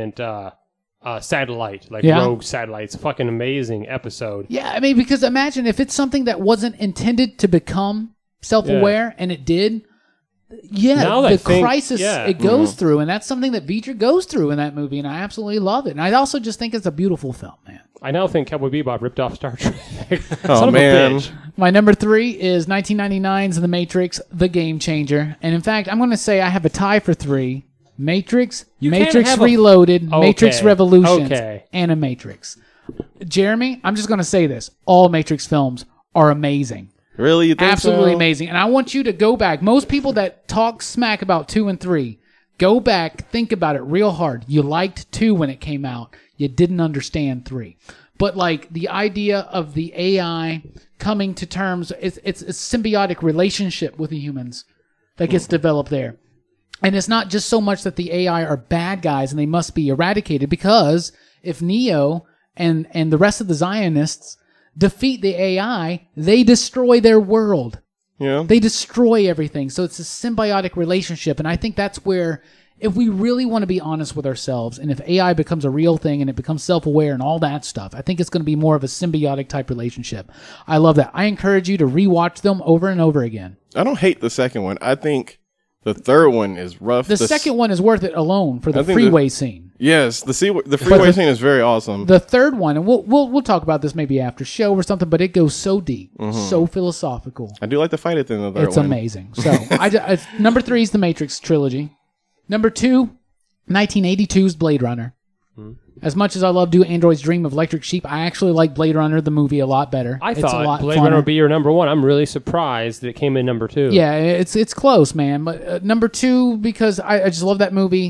satellite, rogue satellite. It's a fucking amazing episode. Yeah, I mean, because imagine if it's something that wasn't intended to become self-aware and it did. Yeah, the crisis it goes through, and that's something that V'ger goes through in that movie, and I absolutely love it. And I also just think it's a beautiful film, man. I now think Cowboy Bebop ripped off Star Trek. Oh, man. My number 3 is 1999's The Matrix, The Game Changer. And in fact, I'm going to say I have a tie for 3. Matrix, Matrix Reloaded, Matrix Revolutions, Animatrix. Jeremy, I'm just going to say this. All Matrix films are amazing. Really? You think Absolutely so? amazing. And I want you to go back. Most people that talk smack about 2 and 3, go back, think about it real hard. You liked 2 when it came out. You didn't understand 3. But like the idea of the AI coming to terms, it's a symbiotic relationship with the humans that gets developed there. And it's not just so much that the AI are bad guys and they must be eradicated, because if Neo and the rest of the Zionists defeat the AI, they destroy their world. Yeah. They destroy everything. So it's a symbiotic relationship. And I think that's where, if we really want to be honest with ourselves, and if AI becomes a real thing and it becomes self-aware and all that stuff, I think it's going to be more of a symbiotic type relationship. I love that. I encourage you to rewatch them over and over again. I don't hate the second one. I think the third one is rough. The second one is worth it alone for the freeway scene. Yes, the freeway scene is very awesome. The third one, and we'll talk about this maybe after show or something, but it goes so deep, so philosophical. I do like the fight at the end of the third one. It's amazing. So number 3 is the Matrix trilogy. Number 2, 1982's Blade Runner. As much as I love Do Androids Dream of Electric Sheep, I actually like Blade Runner, the movie, a lot better. I thought Blade Runner would be your number 1. I'm really surprised that it came in number 2. Yeah, it's close, man. But number 2, because I just love that movie.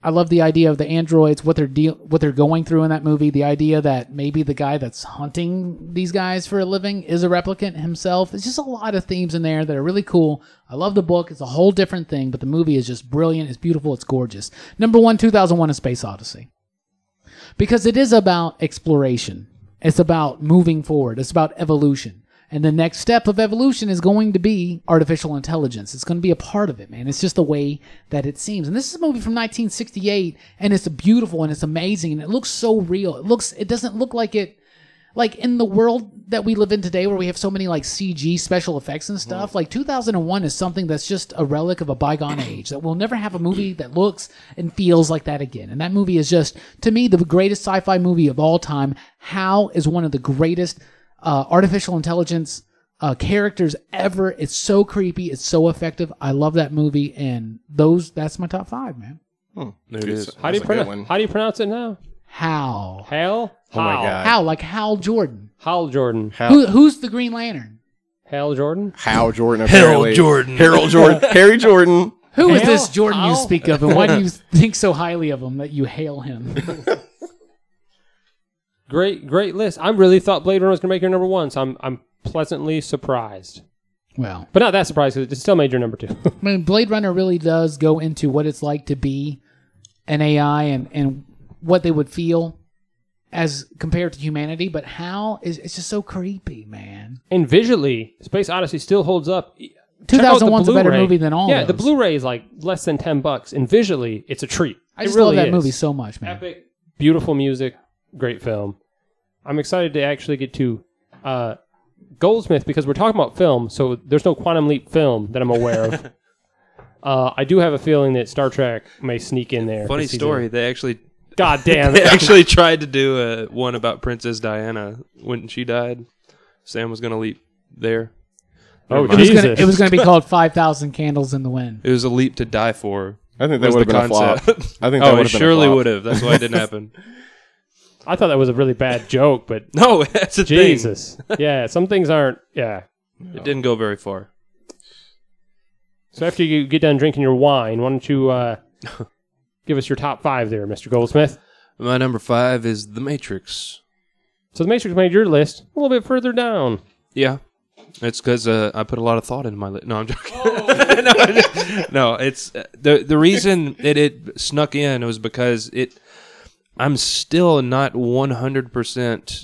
I love the idea of the androids, what they're going through in that movie. The idea that maybe the guy that's hunting these guys for a living is a replicant himself. It's just a lot of themes in there that are really cool. I love the book. It's a whole different thing, but the movie is just brilliant. It's beautiful. It's gorgeous. Number 1, 2001: A Space Odyssey, because it is about exploration. It's about moving forward. It's about evolution. And the next step of evolution is going to be artificial intelligence. It's going to be a part of it, man. It's just the way that it seems. And this is a movie from 1968, and it's beautiful and it's amazing, and it looks so real. It doesn't look like it, like in the world that we live in today, where we have so many like CG special effects and stuff. Like 2001 is something that's just a relic of a bygone age. That we'll never have a movie that looks and feels like that again. And that movie is just, to me, the greatest sci-fi movie of all time. HAL is one of the greatest artificial intelligence characters ever. It's so creepy. It's so effective. I love that movie, and that's my top 5, man. There it is. How do you pronounce it now? HAL. Hal? Oh my God. HAL, like Hal Jordan. Hal Jordan. Who's the Green Lantern? Hal Jordan? Hal Jordan, apparently. Jordan. Harold Jordan. Harry Jordan. Who is Hal? this Jordan you Hal? speak of, and why do you think so highly of him that you hail him? Great list. I really thought Blade Runner was going to make your number 1, so I'm pleasantly surprised. Well, But not that surprised, because it still made your number 2. I mean, Blade Runner really does go into what it's like to be an AI and what they would feel as compared to humanity. But HAL it's just so creepy, man. And visually, Space Odyssey still holds up. 2001's a better Blu-ray. movie than all Yeah, those. the Blu-ray is like less than $10, and visually, it's a treat. I It just really love that is. movie so much, man. Epic, beautiful music, great film. I'm excited to actually get to Goldsmith, because we're talking about film, so there's no Quantum Leap film that I'm aware of. I do have a feeling that Star Trek may sneak in there. Funny this season. story. They actually God damn they it. actually tried to do one about Princess Diana when she died. Sam was going to leap there. Oh, Never mind. Jesus. It was going to be called 5,000 Candles in the Wind. It was a leap to die for. I think that was would have the been a flop. concept. I think that Oh, would it have been surely a flop. would have. That's why it didn't happen. I thought that was a really bad joke, but No, that's the thing. Jesus. Yeah, some things aren't. Yeah. It didn't go very far. So after you get done drinking your wine, why don't you give us your top 5 there, Mr. Goldsmith? My number 5 is The Matrix. So The Matrix made your list a little bit further down. Yeah. It's because I put a lot of thought into my list. No, I'm joking. no, it's the reason it snuck in was because I'm still not 100%.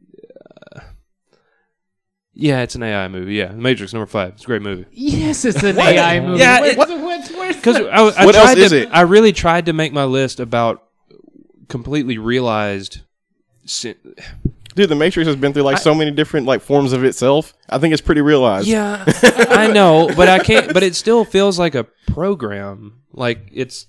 Yeah, it's an AI movie. Yeah, The Matrix number 5. It's a great movie. Yes, it's an AI movie. Yeah, Where's Because the- I What else tried is to, it? I really tried to make my list about completely realized. Dude, the Matrix has been through like so many different like forms of itself. I think it's pretty realized. Yeah, I know, but I can't. But it still feels like a program. Like it's.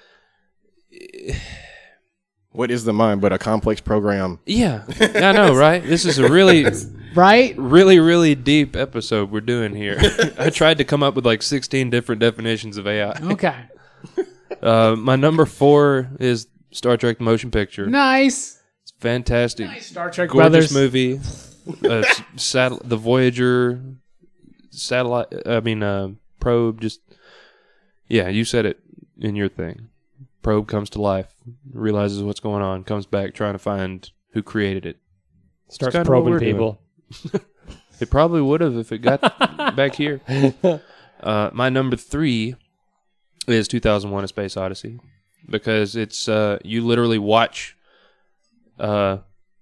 What is the mind but a complex program? Yeah, I know, right? This is a really, right? really deep episode we're doing here. I tried to come up with like 16 different definitions of AI. Okay. My number 4 is Star Trek: The Motion Picture. Nice. It's fantastic. Star Trek Gorgeous Brothers. movie. The Voyager satellite. Probe. Just yeah, you said it in your thing. Probe comes to life, realizes what's going on, comes back trying to find who created it. Starts kinda what probing we're doing. people. It probably would have if it got back here. My number 3 is 2001: A Space Odyssey, because it's you literally watch a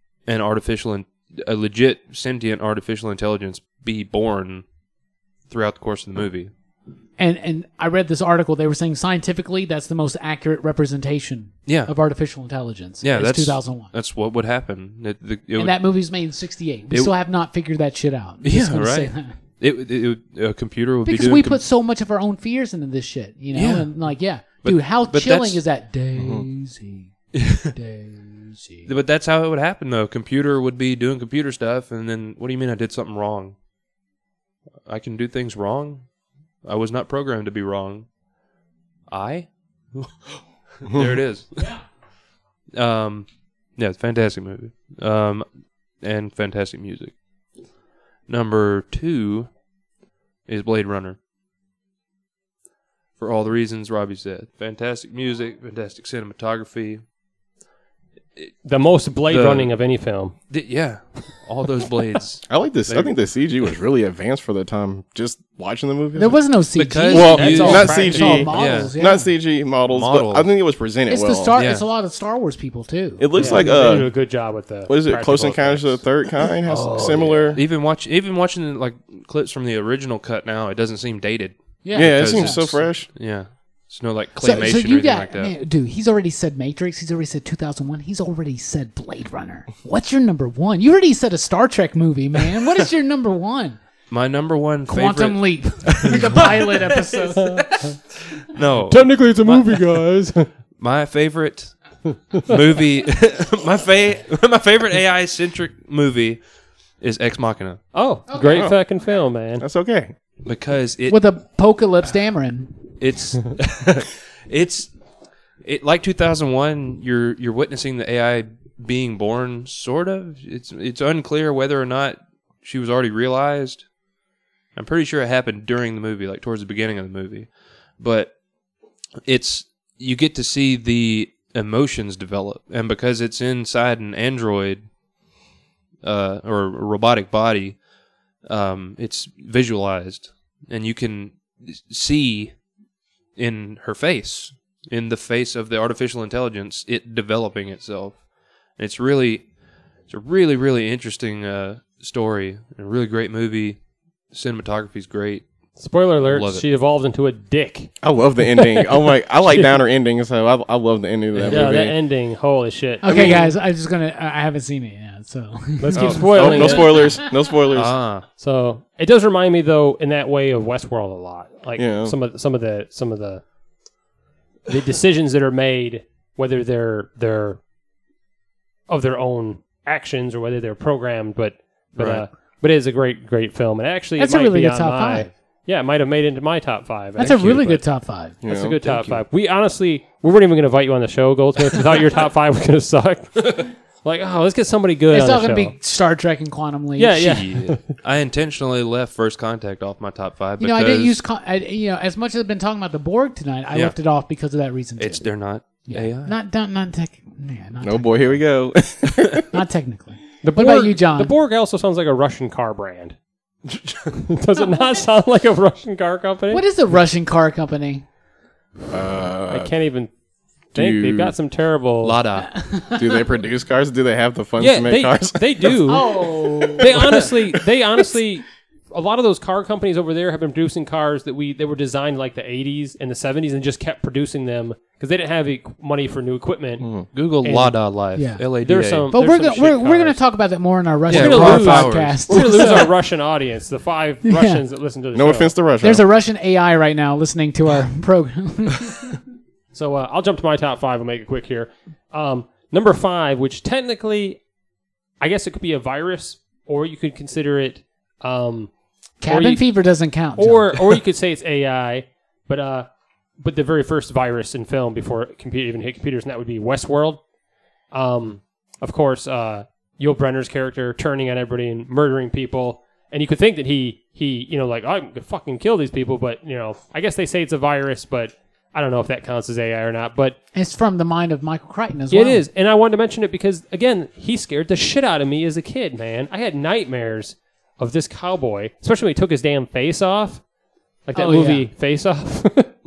legit sentient artificial intelligence be born throughout the course of the movie. And I read this article. They were saying scientifically that's the most accurate representation Yeah. of artificial intelligence. Yeah, It's that's 2001. That's what would happen. It And would- that movie's made in 68. We it- still have not figured that shit out. I'm Yeah, just gonna say right. that. A computer would Because be doing we put so much of our own fears into this shit, you know? Yeah. And like, yeah. But- Dude, how but chilling that's- is that? Daisy. Daisy. But that's how it would happen, though. Computer would be doing computer stuff, and then, what do you mean I did something wrong? I can do things wrong? I was not programmed to be wrong. There it is. Yeah, it's a fantastic movie. And fantastic music. Number 2 is Blade Runner. for all the reasons Robbie said. Fantastic music, fantastic cinematography. The most blade The- running of any film. Yeah, all those blades. I like this. I think the CG was really advanced for the time. Just watching the movie, There was no CG. Because well, That's all not practical. It's all CG, models. Yeah. not CG models, Models. but I think it was presented It's well. the Star. Yeah. It's a lot of Star Wars people too. It looks Yeah, like they do a good job with the. what is it? Close practical Encounters of the effects. Third Kind has similar. Even watching like clips from the original cut now, it doesn't seem dated. Yeah, it because seems so it's- fresh. Yeah, it's no like So, claymation so or you anything got, like that. man, dude. He's already said Matrix. He's already said 2001. He's already said Blade Runner. What's your number one? You already said a Star Trek movie, man. What is your number one? My number one Quantum favorite. Leap, the pilot episode. No, Technically, it's a movie, guys. my favorite movie. my favorite AI centric movie is Ex Machina Oh, great fucking film, man. That's okay. because it With Apocalypse Dameron. it's it like 2001. You're witnessing the AI being born. Sort of. It's unclear whether or not she was already realized. I'm pretty sure it happened during the movie, like towards the beginning of the movie. But you get to see the emotions develop, and because it's inside an android or a robotic body, it's visualized, and you can see in her face, in the face of the artificial intelligence, it developing itself. And it's a really, really interesting story, and a really great movie. Cinematography's great. Spoiler alert: Love it. she evolved into a dick. I love the ending. Oh my! I like downer endings, so I love the ending of that Yeah, movie. that ending. Holy shit! Okay, guys, I'm just gonna. I haven't seen it yet, so Let's keep Oh, spoiling no it. spoilers. No spoilers. So it does remind me, though, in that way of Westworld a lot. Like Yeah. some of the decisions that are made, whether they're of their own actions or whether they're programmed, but Right. it is a great film. And actually, That's it a might really be good on top my- five. Yeah, it might have made it into my top five. That's a actually, really but good top five. You That's a know? good top five. We weren't even going to invite you on the show, Goldsmith. We thought your top five was going to suck. Like, let's get somebody good It's on all the gonna show. be Star Trek and Quantum Leap. Yeah. Shit. I intentionally left First Contact off my top five You because know, I didn't use. As much as I've been talking about the Borg tonight, I Yeah. left it off because of that reason. Too. they're not AI. not tech. Yeah, not Oh boy, here we go. not technically. The What about you, John? The Borg also sounds like a Russian car brand. Does it not sound like a Russian car company? What is a Russian car company? I can't even think. do- They've got some terrible. Lada. Do they produce cars? Do they have the funds Yeah, to make cars? they do. Oh, They honestly, a lot of those car companies over there have been producing cars that were designed like the 80s and the 70s and just kept producing them because they didn't have money for new equipment. Google And- Lada Life. Yeah. LADA. There's some. but there's we're some gonna, shit we're gonna cars. talk about that more in our Russian We're car gonna lose- podcast. We're gonna lose our Russian audience. The 5 Russians that listen to the No show. offense to Russia. There's a Russian AI right now listening to our program. So I'll jump to my top 5 and make it quick here. Number 5, which technically, I guess it could be a virus, or you could consider it, Cabin fever doesn't count. John. or you could say it's AI, but the very first virus in film before it even hit computers, and that would be Westworld. Of course, Yul Brynner's character turning on everybody and murdering people, and you could think that he like, I'm gonna fucking kill these people, but I guess they say it's a virus, but I don't know if that counts as AI or not, but it's from the mind of Michael Crichton as well. it is. And I wanted to mention it because, again, he scared the shit out of me as a kid, man. I had nightmares of this cowboy, especially when he took his damn face off. Like that Oh, movie Face Off.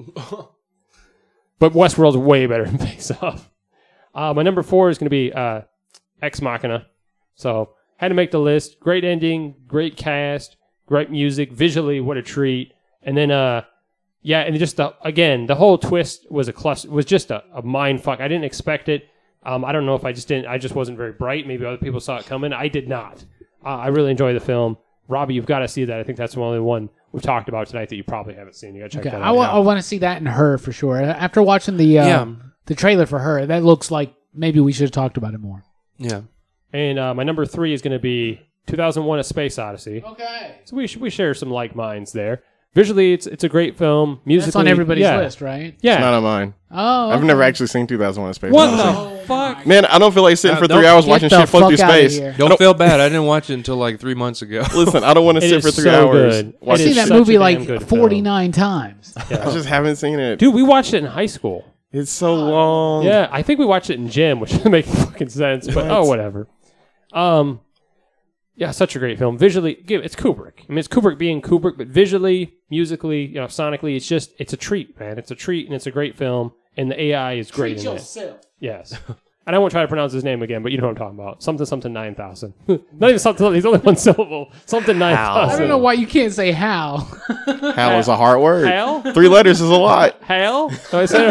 But Westworld's way better than Face Off. My number 4 is going to be Ex Machina. So, had to make the list. Great ending, great cast, great music. Visually, what a treat. And then, and just the whole twist was just a mind fuck. I didn't expect it. I don't know if I just wasn't very bright. Maybe other people saw it coming. I did not. I really enjoy the film. Robbie, you've got to see that. I think that's the only one we've talked about tonight that you probably haven't seen. You got to check Okay, that I out. want to see that in Her for sure. After watching the trailer for Her, that looks like maybe we should have talked about it more. Yeah. And my number 3 is going to be 2001: A Space Odyssey. Okay, So we share some like minds there. Visually, it's a great film. Musically, that's on everybody's yeah. list, right? Yeah. It's not on mine. Oh, I've okay. never actually seen 2001: A Space What Odyssey. fuck? Man, I don't feel like sitting for Don't 3 hours Get watching the shit float through fuck outta space. here. Don't feel bad. I didn't watch it until like 3 months ago. Listen, I don't want to It sit is for 3 so hours. good. I've It seen is that such a movie damn like good film. 49 times. I just haven't seen it. Dude, we watched it in high school. It's so long. Yeah, I think we watched it in gym, which doesn't make fucking sense, but oh, whatever. Yeah, such a great film. Visually, it's Kubrick. I mean, it's Kubrick being Kubrick, but visually, musically, sonically, it's a treat, man. It's a treat, and it's a great film, and the AI is great in it. Yes. And I won't try to pronounce his name again, but you know what I'm talking about. Something 9,000. Not even something, he's only one syllable. Something 9,000. I don't know why you can't say how. Hal is a hard word. Hal? 3 letters is a lot. Hal? Did I say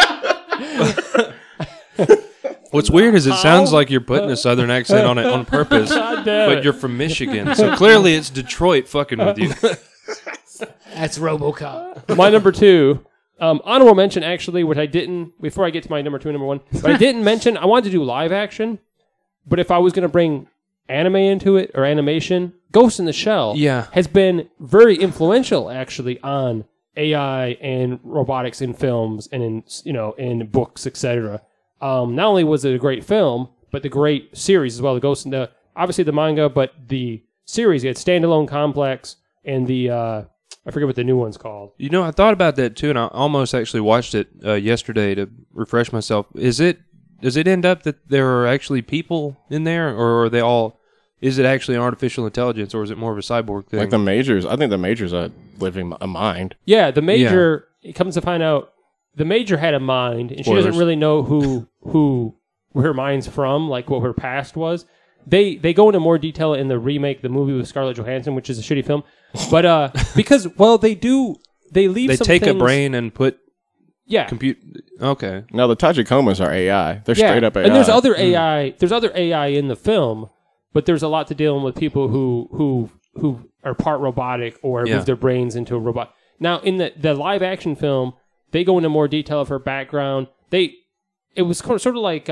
it right? What's weird is it sounds like you're putting a southern accent on it on purpose, God damn but it. you're from Michigan, so clearly it's Detroit fucking with you. That's RoboCop. My number 2, honorable mention actually, which I didn't, before I get to my number 2 and number 1, but I didn't mention, I wanted to do live action, but if I was going to bring anime into it, or animation, Ghost in the Shell Yeah. has been very influential actually on AI and robotics in films and in books, etc. Not only was it a great film, but the great series as well. The Ghost in the, obviously the manga, but the series, it's Standalone Complex and the I forget what the new one's called. I thought about that too, and I almost actually watched it yesterday to refresh myself. Does it end up that there are actually people in there, or are they all? Is it actually an artificial intelligence, or is it more of a cyborg thing? Like the Majors. I think the Majors are living a mind. Yeah, the Major. It comes to find out, the Major had a mind, and she Spoilers. doesn't really know who her mind's from, like what her past was. They go into more detail in the remake, the movie with Scarlett Johansson, which is a shitty film. But because they leave they some take a things- brain and put yeah. compute. Okay, Now the Tachikomas are AI. They're Yeah, straight up AI. and there's other AI. There's other AI in the film, but there's a lot to dealing with people who are part robotic or Yeah. move their brains into a robot. Now, in the live action film, they go into more detail of her background. It was sort of like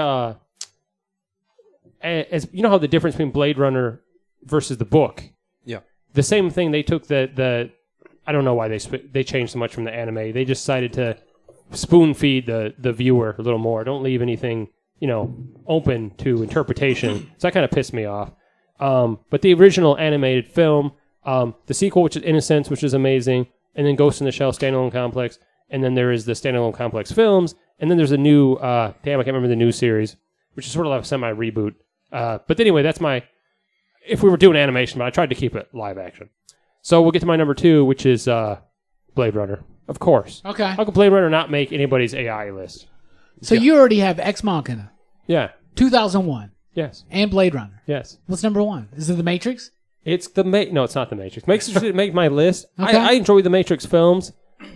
as you know how the difference between Blade Runner versus the book. yeah, The same thing. They took the I don't know why they changed so much from the anime. They just decided to spoon feed the viewer a little more. Don't leave anything open to interpretation. So that kind of pissed me off. But the original animated film, the sequel, which is Innocence, which is amazing, and then Ghost in the Shell Standalone Complex, and then there is the Standalone Complex films, and then there's a new I can't remember the new series, which is sort of like a semi reboot. But anyway, that's my. If we were doing animation, but I tried to keep it live action. So we'll get to my number 2, which is Blade Runner. Of course. Okay. How could Blade Runner not make anybody's AI list? So you already have Ex Machina, Yeah. 2001, Yes. and Blade Runner. Yes. What's number 1? Is it The Matrix? It's the No, it's not the Matrix. Matrix didn't make my list. Okay. I enjoy the Matrix films,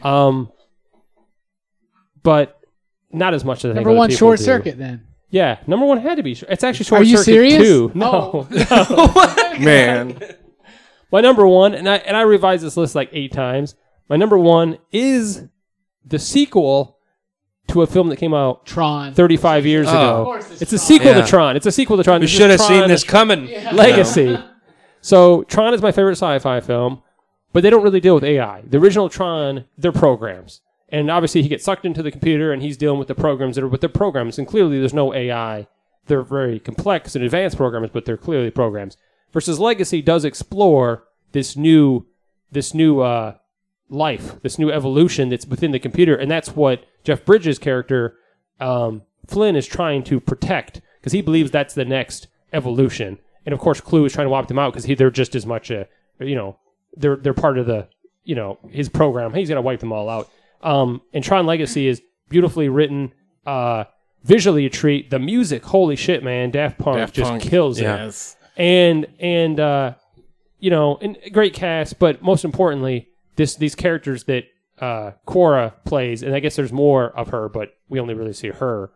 but not as much as I think Number other 1, people Short do. Circuit, then. Yeah, number 1 had to be. It's actually Short Are you Circuit serious? 2. No, Man. my number 1, and I revised this list like 8 times. My number 1 is the sequel to a film that came out Tron. 35 years ago. course It's a sequel Yeah. to Tron. It's a sequel to Tron. we This is should have Tron seen this coming. Legacy. So Tron is my favorite sci-fi film, but they don't really deal with AI. The original Tron, they're programs. And obviously he gets sucked into the computer and he's dealing with the programs that are with the programs. And clearly there's no AI. They're very complex and advanced programs, but they're clearly programs. Versus Legacy does explore this new life, this new evolution that's within the computer. And that's what Jeff Bridges' character, Flynn, is trying to protect because he believes that's the next evolution. And of course, Clue is trying to wipe them out because they're just as much they're part of the, his program. He's going to wipe them all out. And Tron Legacy is beautifully written, visually a treat. The music, holy shit, man, Daft Punk just kills it. Yes. And great cast, but most importantly, these characters that Quora plays, and I guess there's more of her, but we only really see her.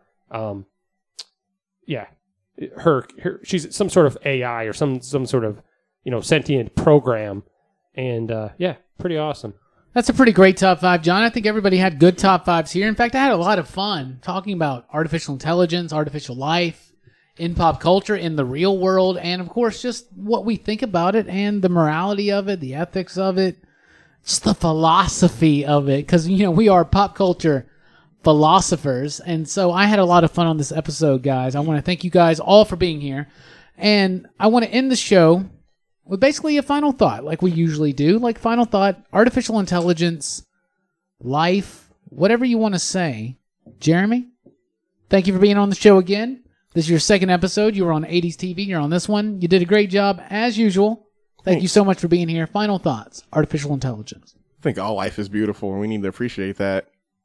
Her she's some sort of AI or some sort of sentient program, and pretty awesome. That's a pretty great top 5, John. I think everybody had good top 5s here. In fact, I had a lot of fun talking about artificial intelligence, artificial life in pop culture, in the real world, and of course, just what we think about it and the morality of it, the ethics of it, just the philosophy of it. Because, we are pop culture philosophers. And so I had a lot of fun on this episode, guys. I want to thank you guys all for being here. And I want to end the show with basically a final thought, like we usually do. Like, final thought, artificial intelligence, life, whatever you want to say. Jeremy, thank you for being on the show again. This is your second episode. You were on 80s TV. You're on this one. You did a great job, as usual. Thank you so much for being here. Final thoughts, artificial intelligence. I think all life is beautiful, and we need to appreciate that.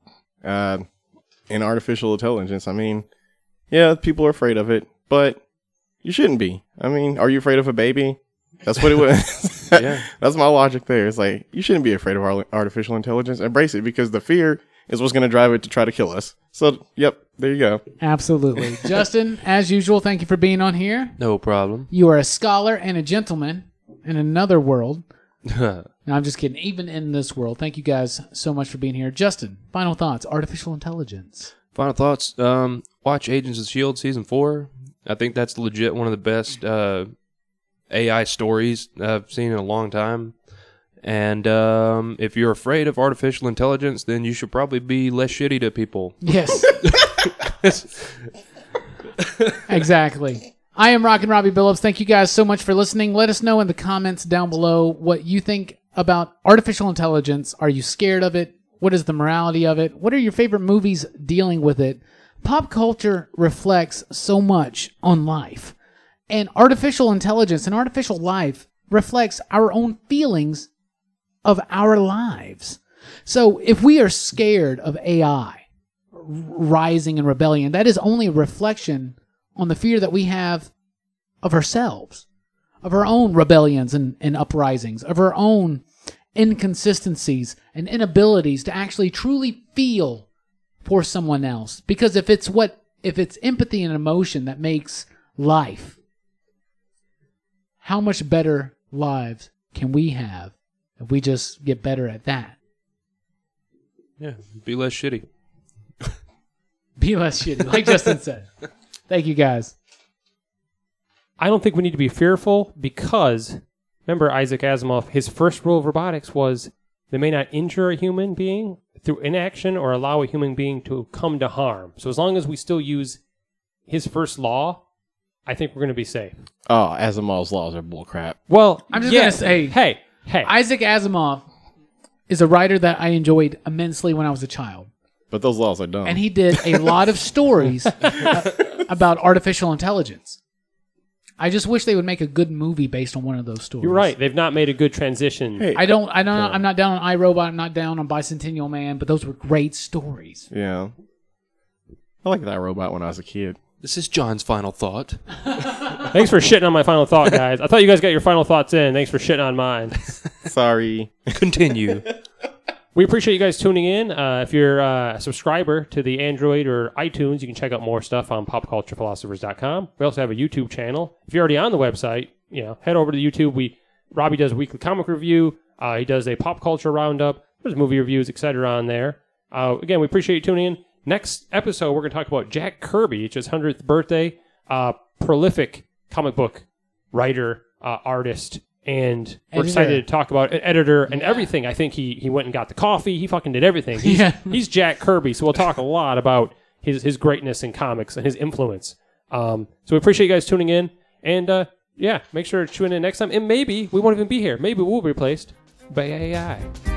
In artificial intelligence, I mean, yeah, people are afraid of it, but you shouldn't be. I mean, are you afraid of a baby? That's what it was. Yeah. That's my logic there. It's like, you shouldn't be afraid of artificial intelligence. Embrace it, because the fear is what's going to drive it to try to kill us. So, yep, there you go. Absolutely. Justin, as usual, thank you for being on here. No problem. You are a scholar and a gentleman in another world. No, I'm just kidding. Even in this world. Thank you guys so much for being here. Justin, final thoughts, artificial intelligence. Final thoughts. Watch Agents of S.H.I.E.L.D. Season 4. I think that's legit one of the best AI stories I've seen in a long time. And if you're afraid of artificial intelligence, then you should probably be less shitty to people. Yes. Exactly. I am Rockin' Robbie Billups. Thank you guys so much for listening. Let us know in the comments down below what you think about artificial intelligence. Are you scared of it? What is the morality of it? What are your favorite movies dealing with it? Pop culture reflects so much on life. And artificial intelligence and artificial life reflects our own feelings of our lives. So if we are scared of AI rising in rebellion, that is only a reflection on the fear that we have of ourselves, of our own rebellions and uprisings, of our own inconsistencies and inabilities to actually truly feel for someone else. Because if it's empathy and emotion that makes life, how much better lives can we have if we just get better at that? Yeah, be less shitty. Be less shitty, like Justin said. Thank you, guys. I don't think we need to be fearful because, remember Isaac Asimov, his first rule of robotics was they may not injure a human being through inaction or allow a human being to come to harm. So as long as we still use his first law, I think we're going to be safe. Oh, Asimov's laws are bullcrap. Well, I'm just going to say, hey. Isaac Asimov is a writer that I enjoyed immensely when I was a child. But those laws are dumb. And he did a lot of stories about artificial intelligence. I just wish they would make a good movie based on one of those stories. You're right. They've not made a good transition. Hey, I'm not down on iRobot. I'm not down on Bicentennial Man, but those were great stories. Yeah. I liked that robot when I was a kid. This is John's final thought. Thanks for shitting on my final thought, guys. I thought you guys got your final thoughts in. Thanks for shitting on mine. Sorry. Continue. We appreciate you guys tuning in. If you're a subscriber to the Android or iTunes, you can check out more stuff on popculturephilosophers.com. We also have a YouTube channel. If you're already on the website, head over to YouTube. Robbie does a weekly comic review. He does a pop culture roundup. There's movie reviews, etc. on there. Again, we appreciate you tuning in. Next episode, we're going to talk about Jack Kirby. It's his 100th birthday. Prolific comic book writer, artist, and we're excited to talk about an editor and everything. I think he went and got the coffee. He fucking did everything. He's Jack Kirby, so we'll talk a lot about his greatness in comics and his influence. So we appreciate you guys tuning in. And, make sure to tune in next time. And maybe we won't even be here. Maybe we'll be replaced by AI.